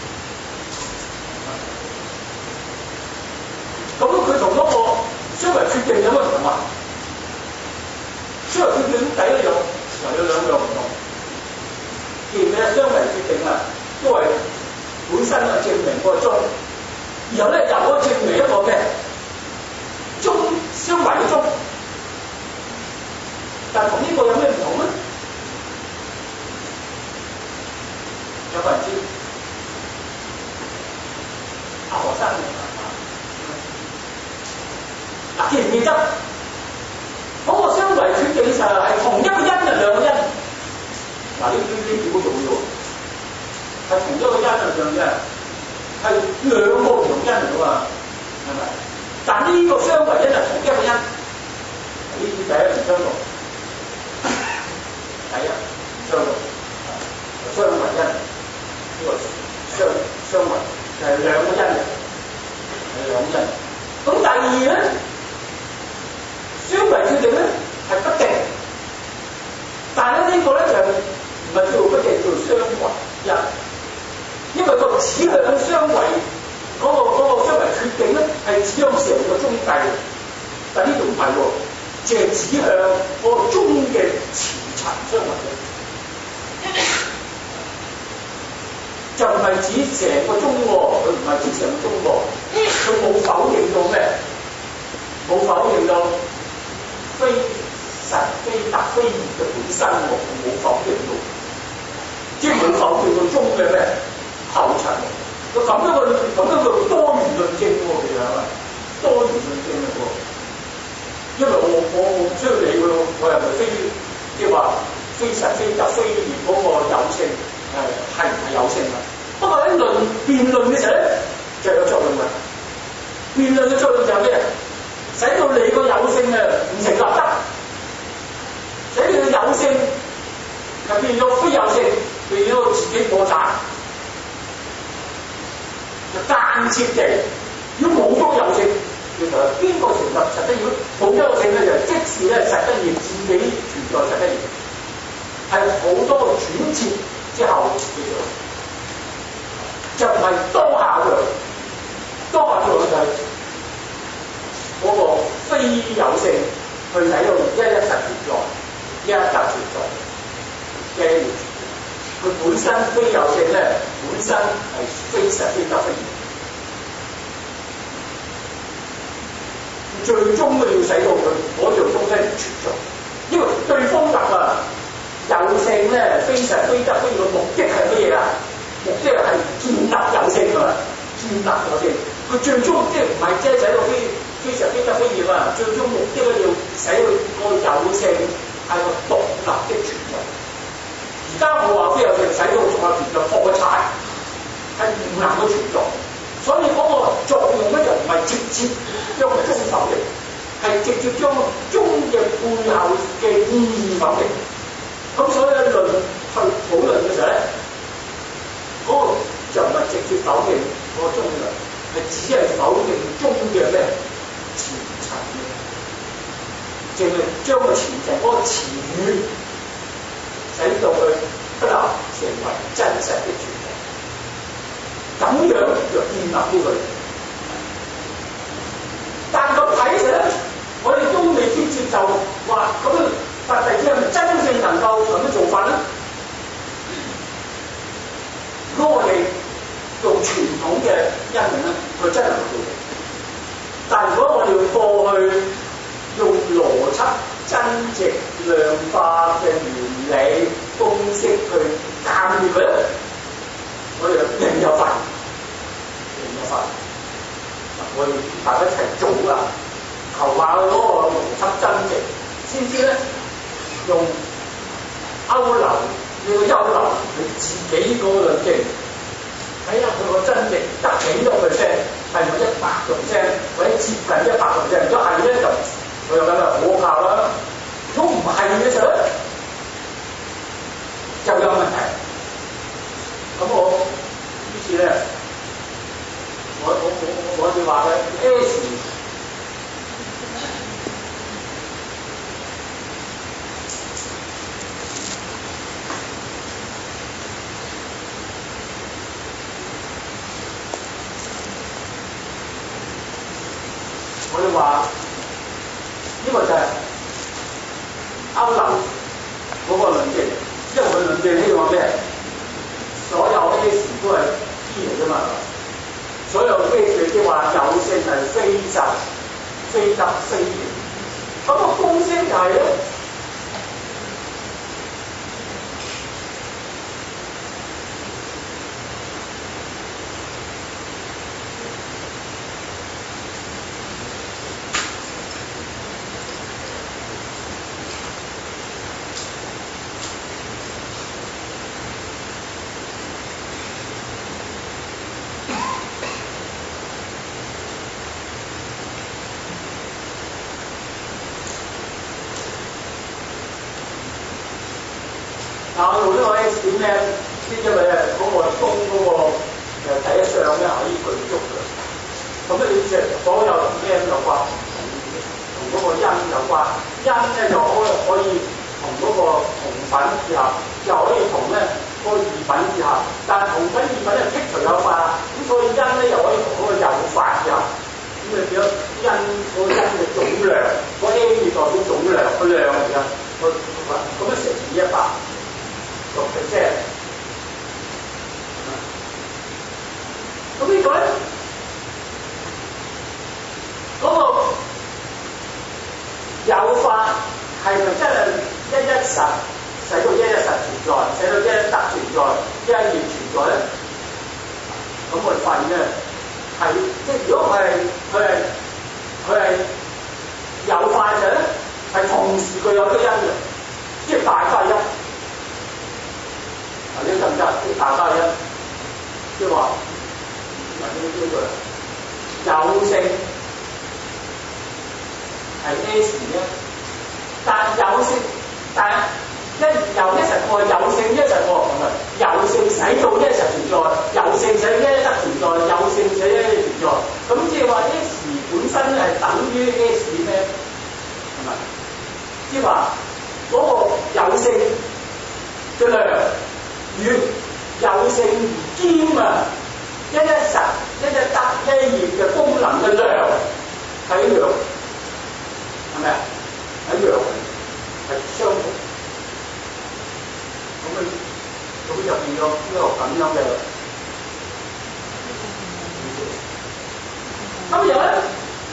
咁佢同嗰個相違決定有乜唔同啊？相違決定第一樣又有兩樣唔同。既然咧相違決定啊，都係本身啊證明個中，然後咧又可以證明一個咩中相違嘅中，但同呢個有咩唔同咧？有個人知？阿何生記唔記得？嗰個相違決定就係同一個因就兩個因。嗱呢點好重要喎？係同一個因就兩因，係兩個唔同因嚟㗎嘛，係咪？但呢個相違因係同一個因，呢啲第一唔相同，第一唔相同，相違因呢個相違係兩個因嚟，係兩個因。咁第二咧？相違決定咧係不定，但係咧呢個咧就唔係叫不定，叫相違因，因為個指向相違嗰個相違決定咧係指向成個中計，但呢度唔係喎，淨係指向嗰個中嘅前層相違嘅，就唔係指成個中喎，佢唔係指成個中喎，佢冇否認到咩？冇否認到。非實非特非然嘅本身喎，冇否認到，即係冇否認到中嘅咩後層。佢咁樣嘅多元論證喎，其實係咪多元論證嚟喎？因為我唔需要理佢，我又唔係非即係話非實非特非然嗰個有性係唔係有性啊？不過喺辯論嘅時候咧就有作用嘅。辯論嘅作用就係咩？使到你個有性啊唔成立得，使你個有性就變咗非有性，變咗自己破產，就間接地，如果冇咗有性，原來邊個成立實得業？冇咗有性咧就即使咧實得業自己存在實得業，係好多個轉折之後嘅，就唔係當下嘅。 當下作用就係嗰個非有性去使到一實存在，一格存在嘅。佢本身非有性咧，本身係非實非得非現。最終都要使到佢嗰樣東西唔存在，因為對方答啊有性咧，非實非得非現嘅目的係乜嘢啊？目的係建立有性㗎嘛，建立有性。佢最終目的唔係即係使到非實非得非現啊，最終目的咧要使到個有性係個獨立的存在。而家我話非有性使到仲有存在破產，係唔能夠存在，所以嗰個作用咧就唔係直接將個中否定，係直接將中嘅背後嘅意義否定。咁所以咧論去討論嘅時候咧，嗰個就唔係直接否定嗰個中嘅，係只係否定中嘅咩前層嘅，淨係將個前層嗰個詞語。使到佢不能成為真實的存在，咁樣就建立到佢。但咁睇嘅時候咧，我哋都未必接受話咁樣佛弟子係咪真正能夠咁樣做法咧？如果我哋用傳統嘅因論咧，佢真係能夠做到。但如果我哋要過去用邏輯、真值、量化嘅原理、公式去鑑別佢，我哋就另有法，另有法。我哋大家一齊做啦，求下嗰個邏輯真值，先知咧用勾留呢個幽留佢自己嗰個論證，睇下佢個真值得幾多%，係咪100%，或者接近100%？如果係咧就佢又梗係可靠啦。如果唔係嘅時候咧，就有問題。咁我於是咧，我哋話嘅 S， 我哋話呢個就係勾留嗰個論證，因為佢論證希望咩？所有 S 都係 P 嚟㗎嘛，所有 S 即係話有性係非實、非得、非現。咁個公式就係咧，我用呢個 S 點咧，因為咧嗰個東嗰個第一項咧可以具足嘅，咁咧你即係所有同咩有關？同嗰個因有關，因咧又可以同嗰個同品結合，又可以同咧嗰個異品結合，但係同品異品咧剔除有法，咁所以因咧又可以同嗰個有法結合，咁你變咗因嗰個因嘅總量，嗰 A 代表總量個量嚟㗎，咁樣乘以100。6%，咁呢個咧，嗰個有法係咪真係一實，使到一實存在，使到一得存在，一現存在咧？咁我哋發現咧，係即係如果佢係有法嘅咧，係同時具有個因嘅，即係大法因。呢個更加啲大家因，即係話嗱呢個有性係 S 咧，但有性，但有一實過有性一實過，唔係有性使到一實存在，有性使一得存在，有性使一存在，咁即係話 S 本身係等於 S 咩？係咪？即係話嗰個有性嘅量。與有性兼啊，一實、一得、一 A 葉嘅功能嘅量係一樣，係咪啊？一樣係相同，咁就變咗一個咁樣嘅。咁然後咧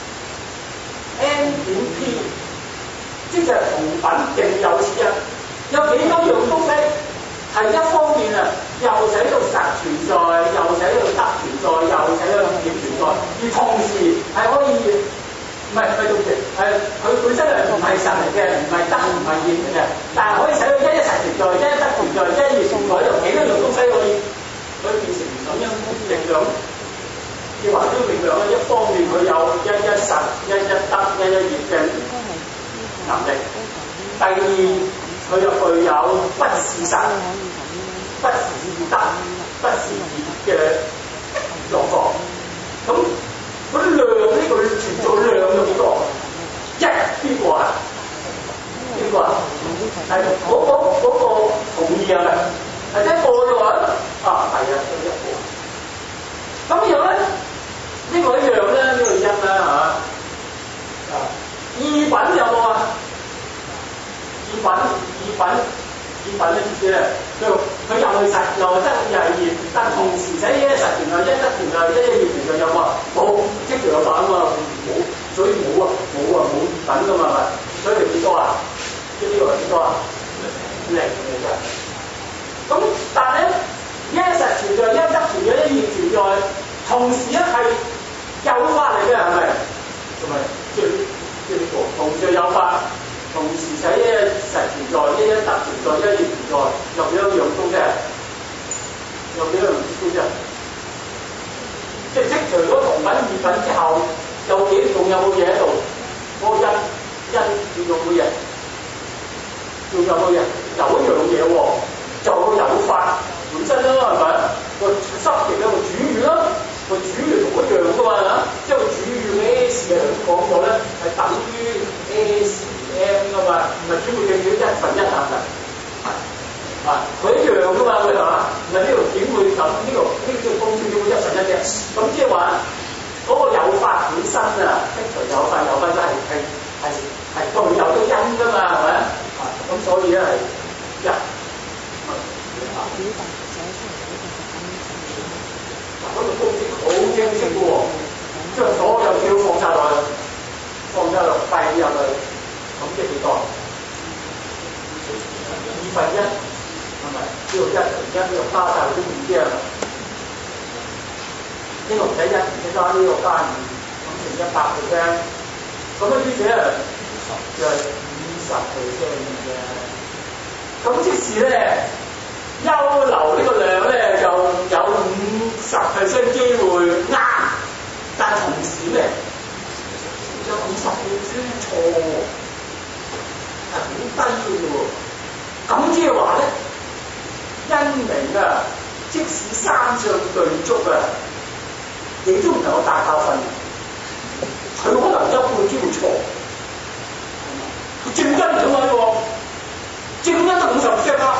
N 點 P， 即係同品定有此一，有幾多樣東西係一方面啊，又寫到實存在，又寫到得存在，又寫到點存在，而同時係可以唔係對唔住，佢本身係唔係實嚟嘅，唔係得唔係現嚟嘅，但係可以寫到一實存在，一得存在，一現存在，有幾多樣東西可以變成咁樣力量？要話呢個力量咧，一方面佢有一實、一得、一業嘅能力；第二，佢又具有不是實、不是得、不是業嘅狀況。咁嗰啲量呢個存在量有幾多？一邊個啊？邊個啊？係嗰個同意係咪？係一個嘅話啊，係啊，得一個。咁然後咧？呢個一樣咧，呢個一啦嚇。異品有冇啊？異品咧意思咧，佢又係實又係得又係業，但同時寫一實存在、一得存在、一業存在有冇啊？冇，即係有反嘛，冇，所以冇異品噶嘛，係所以幾多啊？即係呢個係幾多啊？零嚟嘅。咁但係咧，一實存在、一得存在、一業存在，同時咧係有法嚟嘅係咪？同埋即係呢個同時有法，同時使一實存在、一得存在、一業存在，有幾多樣東西？有幾多樣東西？即係剔除咗同品異品之後，仲有冇嘢喺度？嗰個因仲有冇嘢？仲有冇嘢？有一樣嘢喎，就有法本身啦，係咪？個濕極有個主語啦。個主語同一樣噶嘛，即係個主語嘅 S 嘅講過咧，係等於 S(M) 噶嘛，唔係只會記住1/1啊，佢一樣噶嘛，佢係嘛？唔係呢度點會咁？呢個公式點會1/1嘅？咁即係話嗰個有法本身啊，剔除有法都係具有咗因噶嘛，係咪？咁所以咧係一。嗰個公式好清晰嘅喎，將所有資料放晒落去，計入去，咁即係幾多？1/2係咪？呢度1/1呢度加晒都唔知啊！呢個唔使1，唔使加呢個加2，咁乘100%，咁呢啲嘢就係50%嘅。咁即是咧，優流呢個量咧就有50%機會啱，但同時咧有50%錯，係好低嘅喎。咁即係話咧，因明啊，即使三相對足啊，你都唔能夠大教訓，佢可能1半機會錯，佢正因咁樣喎，正因得50%啦。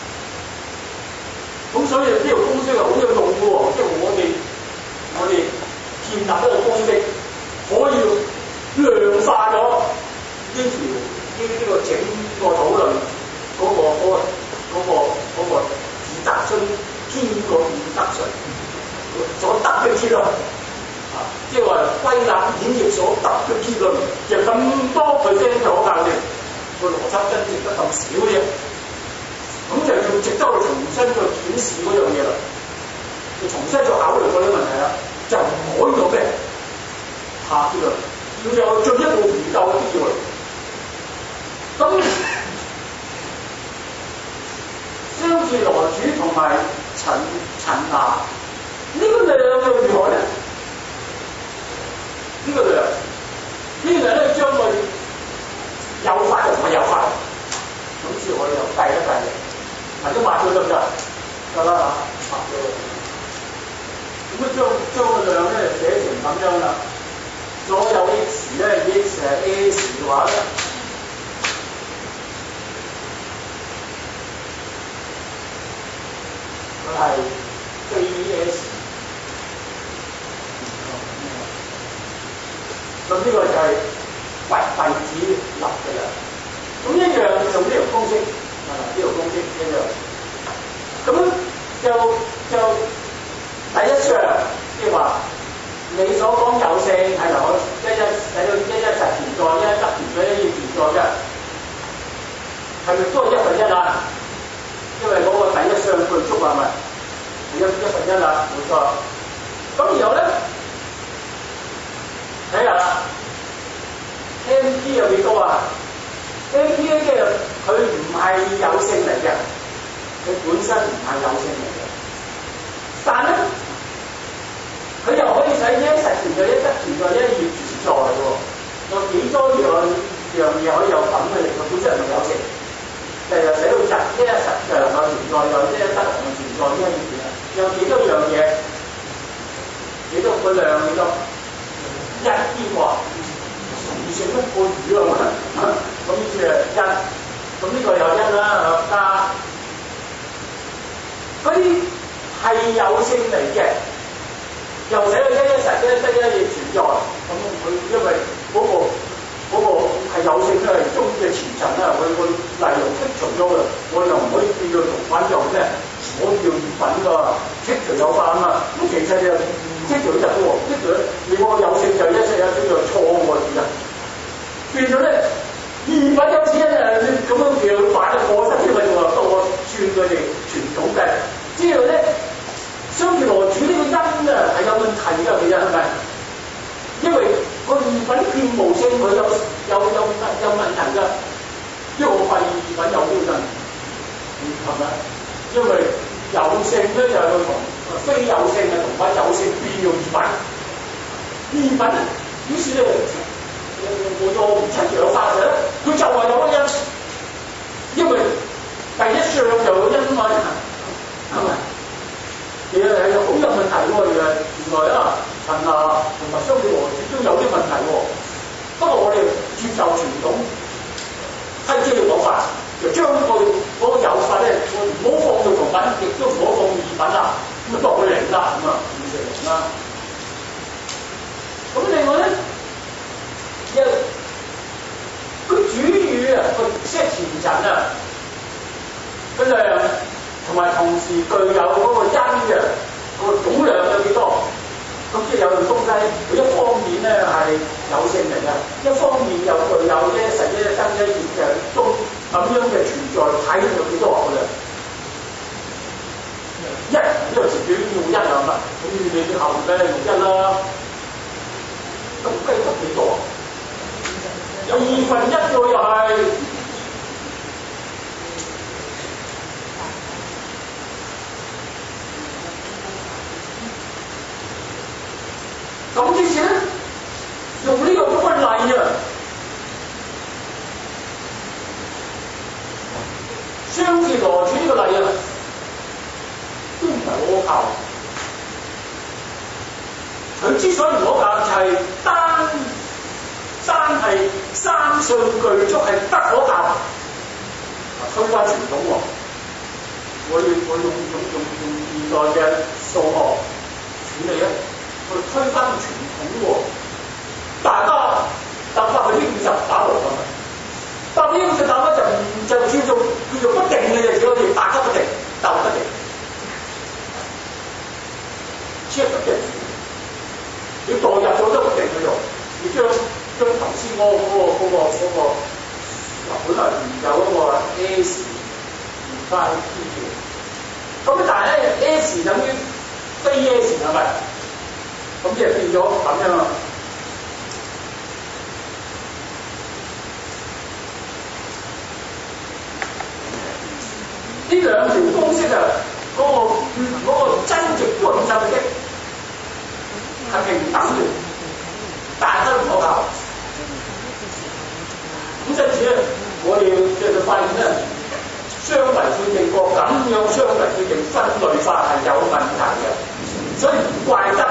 咁所以呢個公式係好有用嘅喎，即係我哋建立一個公式，可以量化咗呢個整個討論嗰個自得出天個現得出所得嘅結論啊，即係話歸納演繹所得嘅結論，就咁多佢先可靠嘅，個邏輯真值得咁少嘅。咁就要值得去重新去檢視嗰樣嘢啦，要重新再考慮嗰啲問題啦，就唔可以有咩下結論，要有進一步研究嘅必要。咁張志羅主同埋陳拿呢個量又如何咧？呢個量咧將佢有法同埋有法，咁至我哋又計一計。都抹咗得唔得？得啦嚇，抹咗。咁將個量咧寫成咁樣啦。所有 x 咧，以 x 係 S 嘅話咧，佢係非 S。 咁呢個就係廢子立嘅啦。咁一樣用呢條公式，呢條公式一樣。咁就第一章，即係話你所講有性係能夠使到一實存在，一得存在，一要存在嘅，係咪都係1/1啊？因為嗰個第一章具足係咪？係1/1啦，冇錯。咁然後咧，睇下啦 ，MP 有幾多啊 ？MP 咧即係佢唔係有性嚟嘅，佢本身唔係有性嚟嘅，但咧佢又可以使一實存在、一得存在、一要存在喎。有幾多樣嘢可以有咁嘅力？佢本身唔係有性，就使到一實就能夠存在，又一得能夠存在，一要存在。有幾多樣嘢？幾多個量？幾多？一啲喎，異性一個魚啊嘛，咁呢啲係一，咁呢個又一啦，加嗰啲係有性嚟嘅，又寫到一實一得一要存在，咁佢因為嗰個係有性咧，係中嘅前層啦，佢例如剔除咗嘅，我又唔可以變到同品用咩？我要異品㗎，剔除有法啊嘛，咁其實就剔除就喎，剔除你個有性就一實一就錯喎，而家變咗咧異品有錢咁樣叫反過身，因為仲話多算佢哋傳統嘅，之後咧相對來主呢個因啊係有問題㗎，其實係咪？因為個異品變無性，佢有問題㗎，因為我發現異品有標準，係咪？因為有性咧就係佢同非有性嘅同埋有性變用異品，異品咧，於是咧我唔出兩法嘅，佢就係有個因，因為第一相就有因嘛，係咪？其實係好有問題喎，原來啊陳啊同埋相對來說都有啲問題喎，不過我哋接受傳統批遮嘅講法。就將嗰個有法咧，我唔好放做同品，亦都唔好放異品啦，咁啊當佢零啦，咁啊變成零啦。咁另外咧，個主語啊，個即係前層啊，個量同埋同時具有嗰個因嘅個總量有幾多？咁即係有樣東西，佢一方面咧係有性嚟嘅，一方面又具有一實一得一業嘅中咁樣嘅存在，睇有幾多嘅量？一呢個詞語用一係嘛？咁你後邊咧用一啦，咁計得幾多啊？有1/2嘅又係。咁於是咧，用呢個咁嘅例啊，相似來處呢個例啊，都唔係好可靠。佢之所以唔可靠，就係單係三數具足係不可靠。推翻傳統喎，我用現代嘅數學處理咧。去推翻傳統喎，大家答翻去啲50打落去，答呢50打咧就叫做不定嘅，就叫做大家不定，鬥不定，check不定，你代入咗都不定嘅喎，你將頭先嗰個本來原有嗰個 S 變翻 P 嘅，咁但係咧 S 等於非 S 係咪？咁即係變咗咁樣啊！呢兩條公式啊，嗰個真值觀真值係平等嘅，但係唔可靠。咁因此咧，我哋就發現咧，相違決定個咁樣相違決定分類法係有問題嘅，所以唔怪得。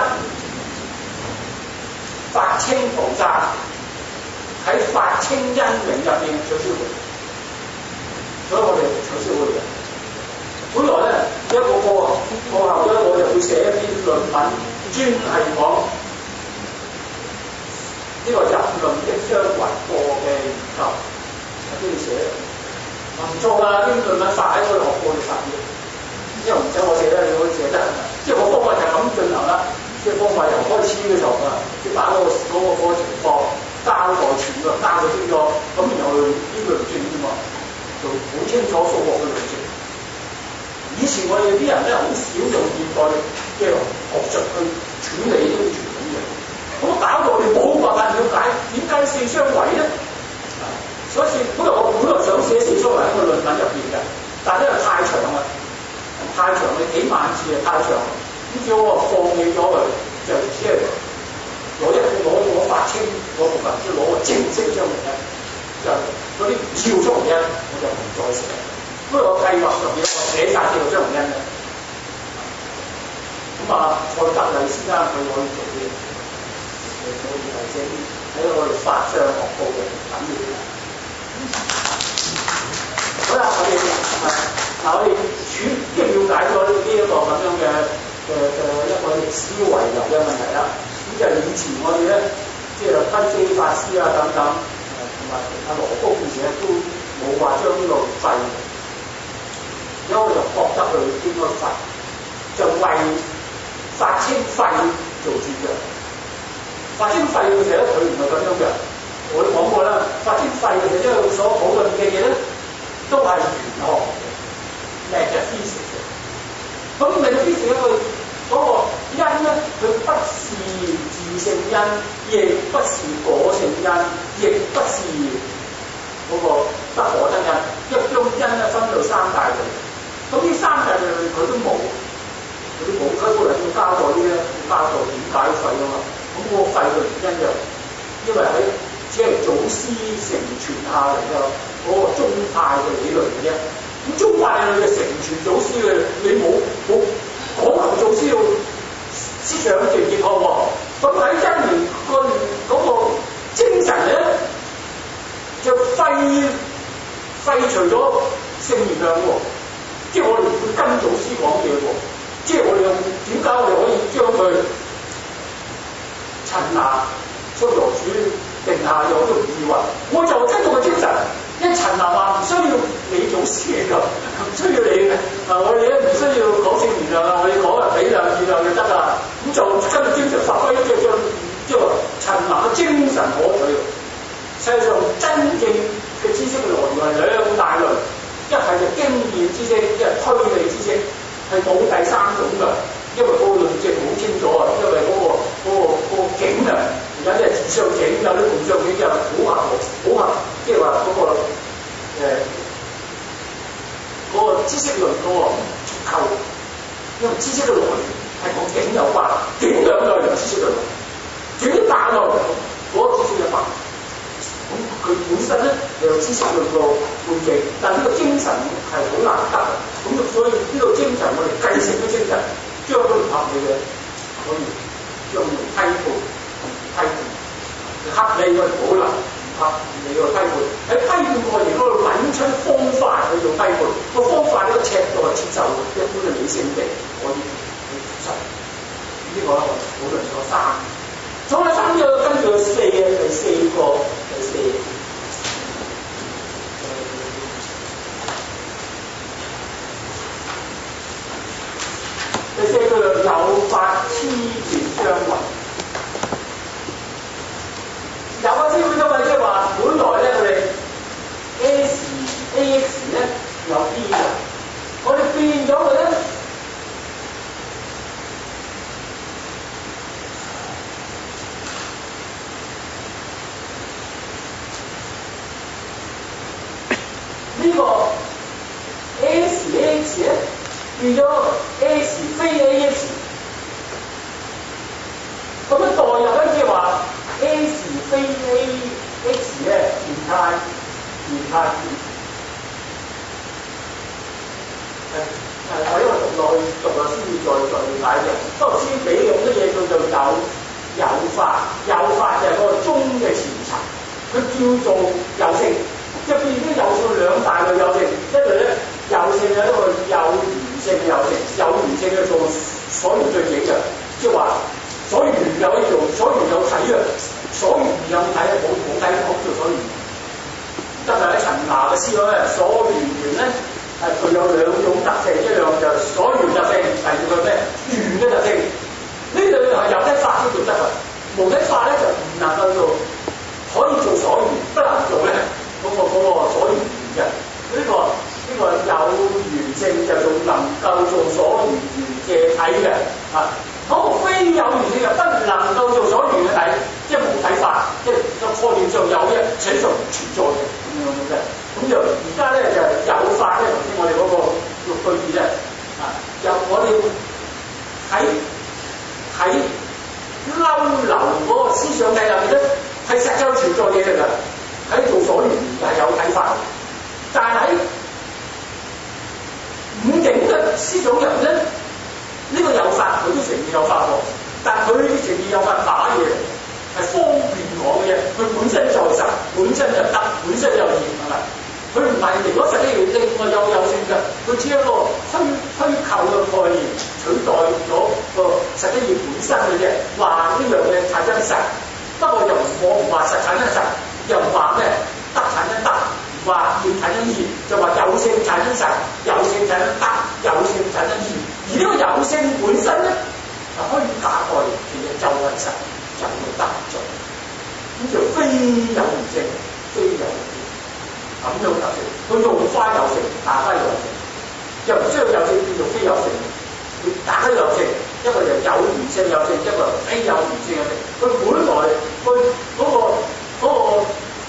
法清菩薩喺法清因明入邊取消佢，所以我哋取消佢嘅。本來咧一個課後咧，我就會寫一篇論文，專係講呢個就論的相違過嘅研究，都要寫。唔錯啦，啲論文發喺嗰度學過就發嘅，因為唔使我寫啦，你可以寫得。即係我方法就咁進行啦，即係方法由開始嘅時候啊，即係把嗰個課情況交代全部交代清楚，咁然後呢個論證啫嘛，就好清楚數學嘅論證。以前我哋啲人咧好少用現代嘅學術去處理呢啲傳統嘢，咁搞到我哋冇辦法了解點解四相違咧？所以本來我本來想寫四相違喺個論文入邊嘅，但係因為太長啦，你幾萬字啊太長，咁叫我放棄咗佢，就即係攞法清嗰部分，即係攞個正式相違咧，就嗰啲唔需要相違因，我就唔再寫。不過我計劃上邊我寫晒呢個相違因嘅，咁啊蔡德禮先生佢可以做嘅，可以係寫喺我哋法商學部嘅緊要嘅。好啦，我哋即係了解咗呢一個咁樣嘅一個歷史遺留嘅問題啦。咁就以前我哋咧，即係批機法師啊等等，同埋阿羅高嘅嘢都冇話將呢個廢，因為我就覺得佢應該廢，就為法清廢做主張。法清廢嘅時候咧，佢唔係咁樣嘅。我哋講過啦，法清廢嘅時候，因為佢所討論嘅嘢咧，都係玄學嘅 metaphysics 嘅。咁 metaphysics 一個嗰個因咧，佢不是自性因，亦不是果性因，亦不是嗰個不可得因。一將因咧分到三大類，咁呢三大類佢都冇，佢都冇。佢本來要交代啲咧，交代點解廢啊嘛。咁嗰個廢嘅原因就因為喺只係祖師承傳下嚟嘅嗰個宗派嘅理論嘅啫。咁宗派理論嘅承傳祖師嘅，你冇講求祖師要思想正確喎。咁喺因緣嗰個精神咧，就廢除咗聖言量喎。即係我哋會跟祖師講嘢喎。即係我哋點解我哋可以將佢陳拿出羅主定下有好多唔要啊！我就跟到個精神，因為陳拿話唔需要你祖師嚟㗎，唔需要你嘅。我哋咧唔需要講聖言量啊，我哋講比量二量就得啦。咁就跟住精神發揮，即係話陳拿嘅精神可取。世界上真正嘅知識嘅來源係兩大類，一係就經驗知識，一係推理知識，係冇第三種㗎。因為嗰個論證好清楚啊，因為嗰個境啊，有啲係自相境，有啲同相境，就好合，即係話嗰個知識論嗰個結構，因為知識嘅來源係同境有關，境兩類知識論，境大類嗰個知識一百，咁佢本身咧有知識論個背景，但係呢個精神係好難得，咁所以呢個精神我哋繼承咗精神。將嗰啲合理嘅可以將佢批判，合理我哋保留，唔合理我哋批判。喺批判過程嗰度揾出方法去做批判，個方法呢個尺度係接受一般嘅理性地可以去接受。呢個我討論咗三，講咗三之後跟住第四個。第四個有法痴斷相違，有法痴斷相違即係話，本來咧我哋 AX 咧有 B 嘅，我哋變咗佢咧，呢個 AX 咧變咗 S 非 AX， 咁樣代入咧，即係話 S 非 AX 咧，形態我因為讀落先至再了解嘅。不過先俾用乜嘢叫做有法，有法就係嗰個中嘅前層，佢叫做有性，即係變咗有性兩大類有性，一類咧有性係一個有緣性嘅有性，有緣性嘅做所緣對境嘅，即係話所緣就可以做，所緣有體嘅。 所緣有冇睇啊？冇睇好做所緣。特別喺陳拿嘅思想咧，所緣緣咧係具有兩種特性，一樣就所緣特性，第二個咩緣嘅特性。呢兩樣係有得法先做得㗎，無得法咧就唔能夠做，可以做所緣，不能做咧嗰個所緣緣嘅。呢個有緣性就仲能夠做所緣緣嘅體嘅啊。好，非有緣性就不能夠做所緣嘅體，即係冇睇法，即係個概念上有嘅，實際上唔存在嘅咁樣嘅。咁就而家咧就有法咧，頭先我哋嗰個6句字咧啊，由我哋喺嬲流嗰個思想體入面咧，係實際存在嘢嚟㗎，喺做所緣係有睇法，但係喺五境嘅思想入面咧。呢個有法，佢都承認有法喎，但佢承認有法假嘢嚟，係方便講嘅嘢。佢本身就實，本身就得，本身就現，係咪？佢唔係嚟咗實際另外有性嘅，佢只係一個虛構嘅概念，取代咗個實際業本身嘅啫。話呢樣嘢產生實，不過又我唔話實產生實，又唔話咩得產生得，唔話業產生業，就話有性產生實，有性產生得，有性產生業。而呢個有性本身咧，就可以假蓋，其實就係實，就係得咗。咁就非有緣性，非有緣性，咁樣特性。佢用花有性，打花有性，又唔需要有性叫做非有性。佢打開有性，一個就有緣性有性，一個非有緣性有性。佢本來佢嗰個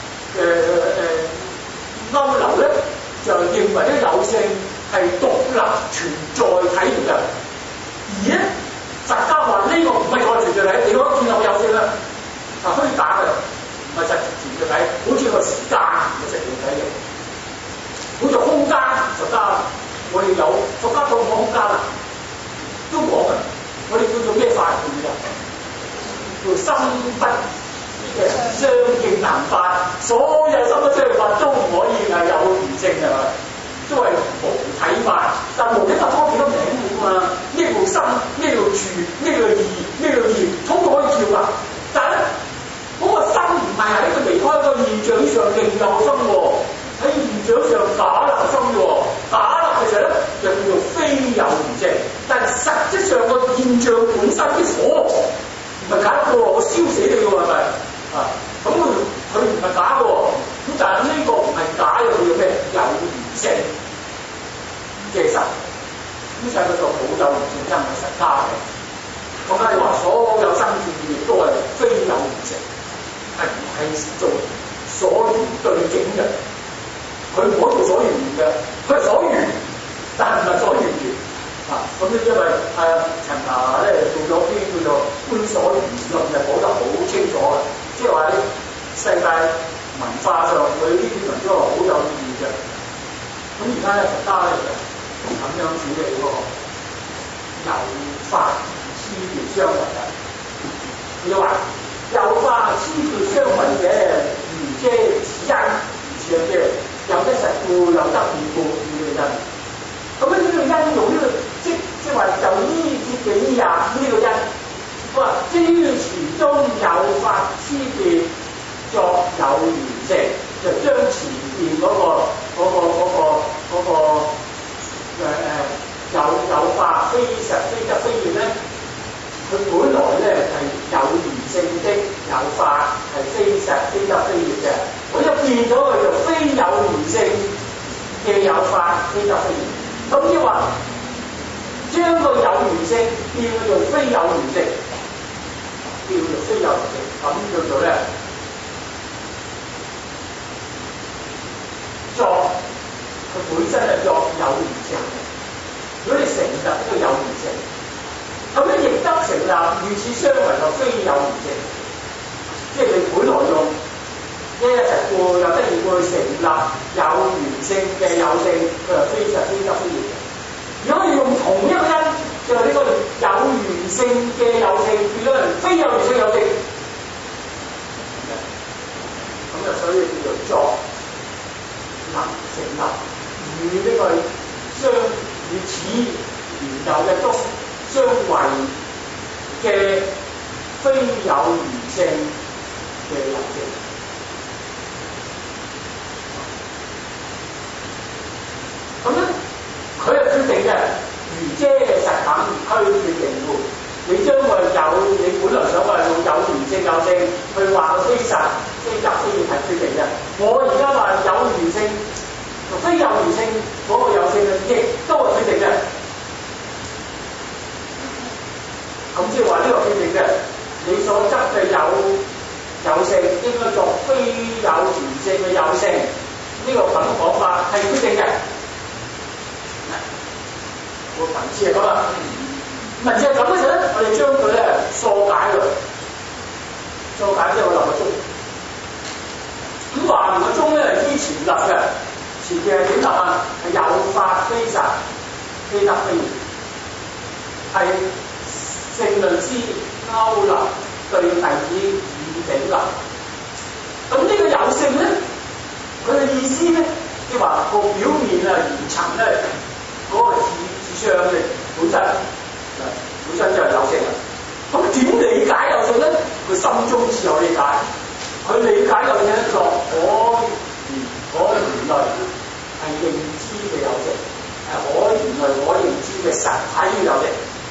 勾流咧，就認為咧有性係獨立存在體嚟㗎，而咧佛家話呢個唔係我存在體，你可以見到有性啦，係虛假嘅，唔係實存在體，好似個時間嘅實存體嘅，好似空間，佛家我哋有佛家講空間啊，都講嘅，我哋叫做咩法門㗎？叫心不嘅相應難法，所有心不相應法都唔可以係有緣性係咪？都係冇睇法，但無體法多幾多名㗎嘛？咩叫心？咩叫住？咩叫意？咩叫業？通通可以叫㗎。但係咧，嗰個心唔係喺佢離開個現象上另有心喎，喺現象上假立心喎，假立其實咧就叫做非有緣性。但係實質上個現象本身啲火唔係假嘅喎，我燒死你㗎喎係咪？啊，咁佢唔係假嘅喎，咁但係呢個唔係假嘅，佢叫咩？有緣性嘅實，咁所以佢就冇有緣性，因為實家嘅。咁咧你話所有生住亦都係非有緣性，係唔係做所緣對境嘅？佢唔可以做所緣嘅，佢係所緣，但係唔係所緣緣。啊，咁咧因為陳拿咧做咗啲叫做觀所緣論，就講得好清楚嘅，即係話咧世界文化上佢呢啲文章係好有意義嘅。咁而家咧佛家咧就咁樣處理嗰個有法痴別相違嘅。佢話有法痴別相違嘅，如遮此因，如此嘅有得實故，有得異故，呢個因。咁呢個因用呢個即係話就依節嘅依啊呢個因。佢話基於詞中有法痴別作有緣性，就將前邊嗰個有法非實非得非業咧，佢本來咧係有緣性的有法係非實非得非業嘅，我一變咗佢就非有緣性嘅有法非得非業。咁即係話將個有緣性變做非有緣性，叫做非有緣性，咁叫做咧作佢本身係作有緣性嘅。如果你成立呢個有緣性，咁咧亦得成立與此相違就非有緣性，即係你本來用一實故有得異故去成立有緣性嘅有性，佢係非實非得非業。如果你用同一個因，就係呢個有緣性嘅有性變咗係非有緣性有性，咁就所以叫做作能成立與呢個與此原有嘅中相違嘅非有緣性係決定嘅。我而家話有緣性同非有緣性嗰個有性嘅，亦都係決定嘅。咁即係話呢個決定嘅，你所執嘅有性應該作非有緣性嘅有性，呢個咁講法係決定嘅。個文字係咁啊，文字係咁嘅時候咧，我哋將佢咧疏解佢，疏解即係我立個鐘。咁話明個鐘咧係依前立嘅，前嘅係點立啊？係有法非實，非得非緣，係勝論之勾立對第以頂立。咁呢個有性咧，佢嘅意思咧，即係話個表面啊、言層咧，嗰個智商嘅本身就係有性啦。咁點理解有性咧？佢心中自有理解。佢理解有性一個可言類係認知嘅有性，係可言類可認知嘅實體嘅有性，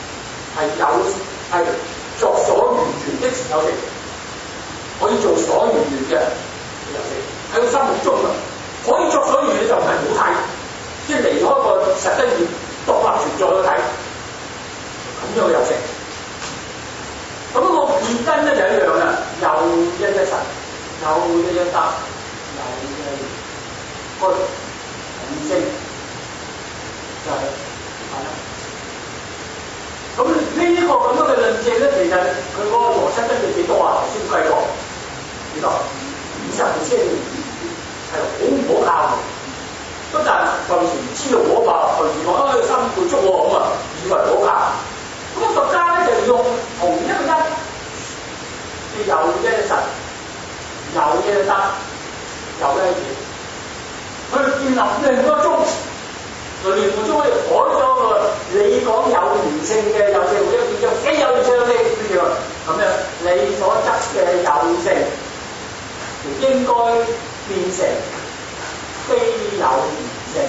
係作所緣緣的有性，可以做所緣緣嘅有性。喺佢心目中啊，可以作所緣緣就唔係冇睇，即係離開個實質現獨立存在嘅睇，咁樣嘅有性。咁個結根咧就一樣啦，有一實，有一得，有一個統性，就係啦。咁呢個咁樣嘅論證咧，其實佢嗰個邏輯根據幾多啊？頭先計過幾多？50%係好唔可靠嘅。不但當時唔知道可靠，隨時講3倍足喎咁啊，以為可靠。咁佛家咧就用同一個因，有一實，有一得，有一緣，去建立另一個宗。另一個宗可以改咗個你講有緣性嘅有性，會變咗非有緣性嘅叫咁樣，你所執嘅有性，應該變成非有緣性，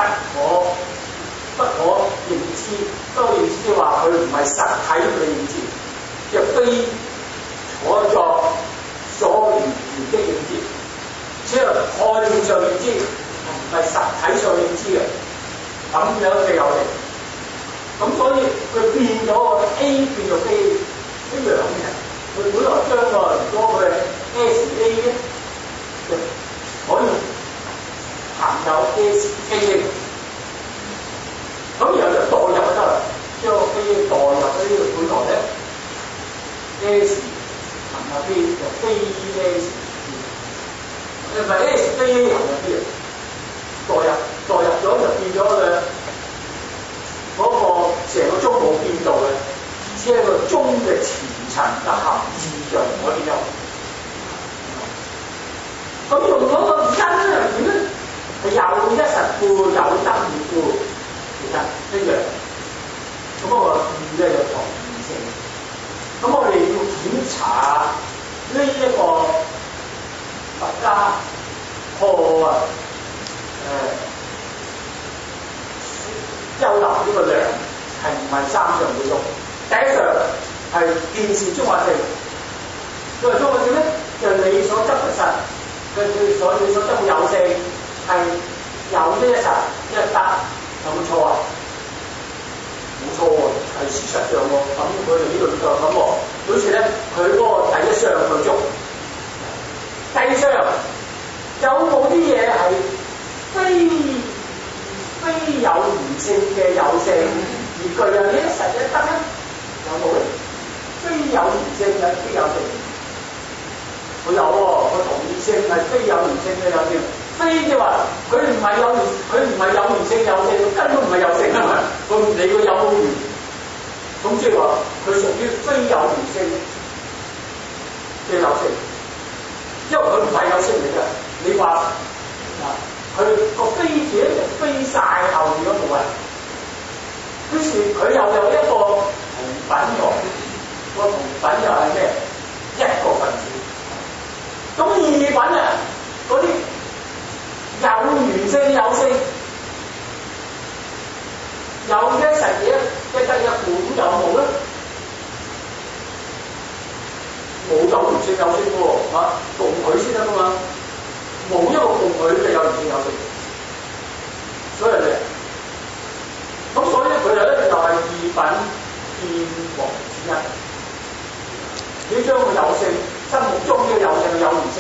不可認知。不可認知即係話佢唔係實體嘅認知，即係非可作所緣緣的認知，即係概念上認知，唔係實體上認知嘅。咁樣嘅有性，咁所以佢變咗個 A 變做 B 一樣嘅。佢本來將個如果佢係 SA 咧，就可以含有 SA。咁然後就代入就得啦，將個 A 代入喺呢個本來咧 S 含有 B 就非 S， 唔係 S 非 A 含有 B 代入咗就變咗嘅嗰個成個鐘冇變到嘅，只係個鐘嘅前層嘅含義上唔可以變咗。咁用嗰個因係點咧？係有一實故，有得二故，其實一樣。咁嗰個義咧就同義性。咁我哋要檢查呢一個佛家優立呢個量係唔係3樣嘅用？第一樣係見是中或性，因為中或性咧就係你所執嘅實，你所執嘅有性係有一實一得，有冇錯啊？冇錯喎，係事實上喎。咁佢哋呢度就咁喎，好似咧佢嗰個第一項去捉，第二項有冇啲嘢係非有緣性嘅有性，而具有呢一實一得咧？有冇咧？非有緣性嘅非有性，佢有喎，個同異性係非有緣性嘅有性。非即係話佢唔係有緣性有性，根本唔係有性啊嘛。佢唔理佢有冇緣，咁即係話佢屬於非有緣性嘅有性，因為佢唔係有性嚟嘅。你話佢個非字咧就飛晒後面嗰部分，於是佢又有一個同品喎，個同品又係咩？一個分子。咁異品啊，嗰啲有緣性有性，有一實嘢一得一故，有冇咧？冇有緣性有性喎，同佢先得噶嘛。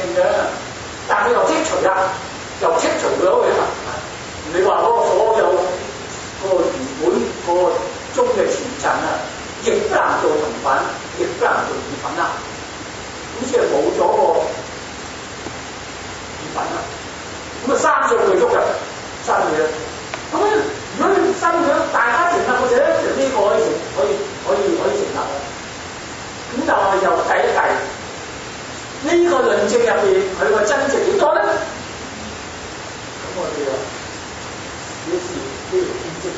嘅，但係佢又剔除啦，又剔除咗佢啦。你話嗰個所有嗰個原本嗰個中嘅前塵啊，亦不能做同品，亦不能做異品啦。咁即係冇咗個異品啦。咁啊三相對足嘅生嘢。咁如果你生咗大家成立嘅時候咧，就呢個可以成立啦。咁就係又計一計呢個論證入邊佢個真值幾多咧？咁我哋啊表示呢條公式，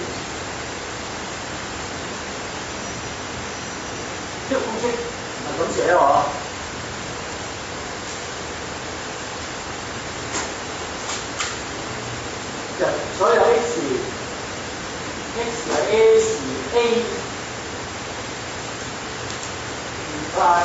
呢個公式唔係咁寫喎。所有 x 係 A 派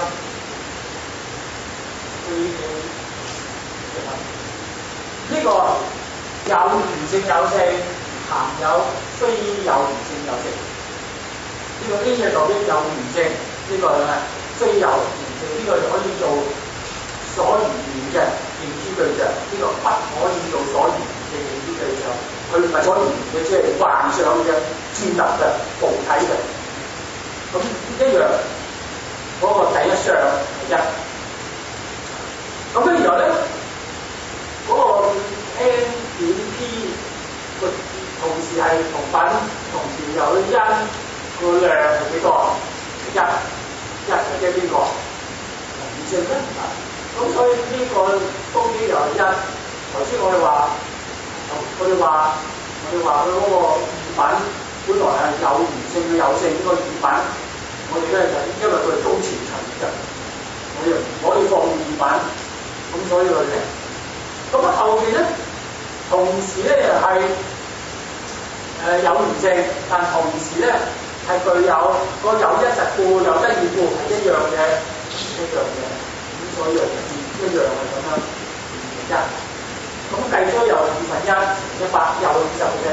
呢個有餘性有性，含有非有餘性有性。呢個 A 嘅代表有餘性，呢個係非有餘性，呢個就可以做所緣嘅認知對象，呢個不可以做所緣嘅認知對象。佢唔係所緣嘅，即係幻想嘅、建立嘅、固體嘅。咁一樣嗰個第一相係一。咁咧，然後咧嗰個 N 點 P 個同時係同品，同時有因個量係幾多？一係即係邊個？同性咧。咁所以呢個公基又係一。頭先我哋話佢嗰個異品本來係有餘性嘅有性，呢個異品我哋咧就因為佢係高前層嘅，我哋唔可以放異品，咁所以佢咧，咁啊後邊咧同時咧又係有餘性，但同時咧係具有個有一實故有一異故係一樣嘅，咁所以一樣係咁樣一。咁計咗又1/2，100又20嘅。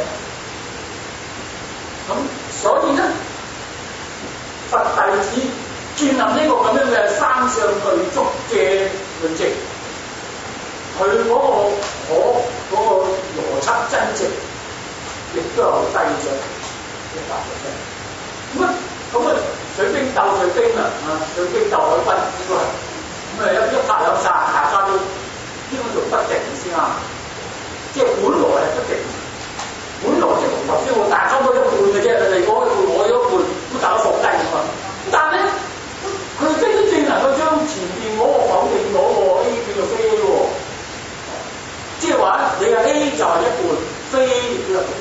咁所以咧，佛弟子建立呢個咁樣嘅三相對足嘅論證，佢嗰個邏輯真值亦都有低咗100%。咁啊，水兵鬥水兵啊，水兵鬥海軍應該係咁啊，一拍兩散，大家都應該做不定先啊，即係本來係不定，本來即係同頭先我大家都一半嘅啫，你講一半我一半，咁大家放低㗎嘛。但係咧，佢真正能夠將前邊嗰個否定嗰個 A 叫做非 A 喎，即係話你嘅 A 就係一半，非亦都一半。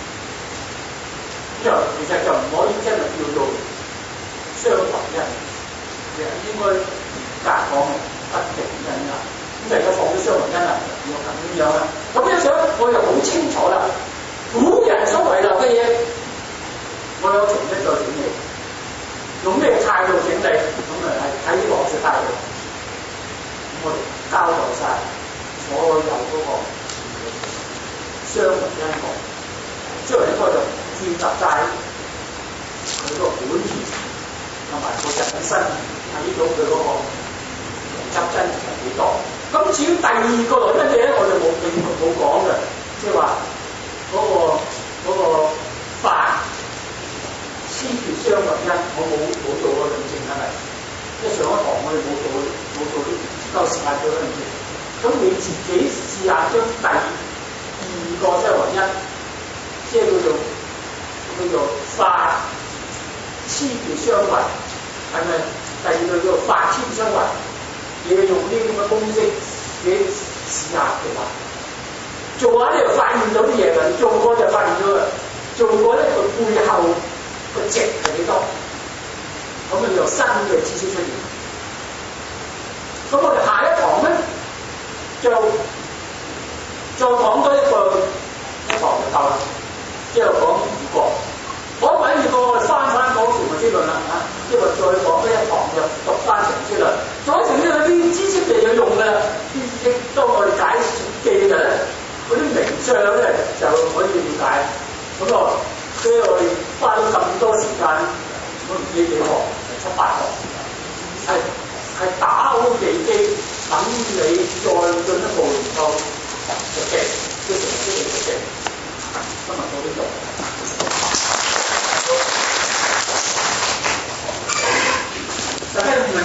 咁其實就唔可以真係叫做雙合一，其實應該隔講不定因啊。咁而家放咗雙合因啊，要咁樣啊。咁一想我就好清楚啦，古人所遺留嘅嘢，我有重新再整理，用咩態度整理？咁啊係睇呢個學術態度，我哋交代晒所有嗰個雙合因果，將來應該就建立晒佢個本源同埋個人身睇到佢嗰個執真係幾多。咁至於第二個來乜嘢咧，我就冇講嘅，即係話嗰個法先決雙合因，我冇做過論證係咪？因為上一堂我哋冇做啲夠時間做論證。咁你自己試下將第二個雙合因，即係叫做法先決雙運，係咪？第二個叫做法先雙運。你要用呢啲咁嘅公式，自己試下嘅話，做下咧就發現到啲嘢㗎，做過就發現咗啦。做過咧個背後個值係幾多？咁啊有新嘅知識出現。咁我哋下一堂咧就再講多一堂就夠啦，即係講異國。講完異國，我哋翻講成個之論啦嚇，即係話再講多一堂就讀翻成之論。講成之論啲知識就有用㗎啦，啲知識當我哋解記嘅咧，嗰啲名相咧就可以了解。咁啊，所以我哋花咗咁多時間，我唔知幾堂，7、8堂，係打好地基，等你做我都做。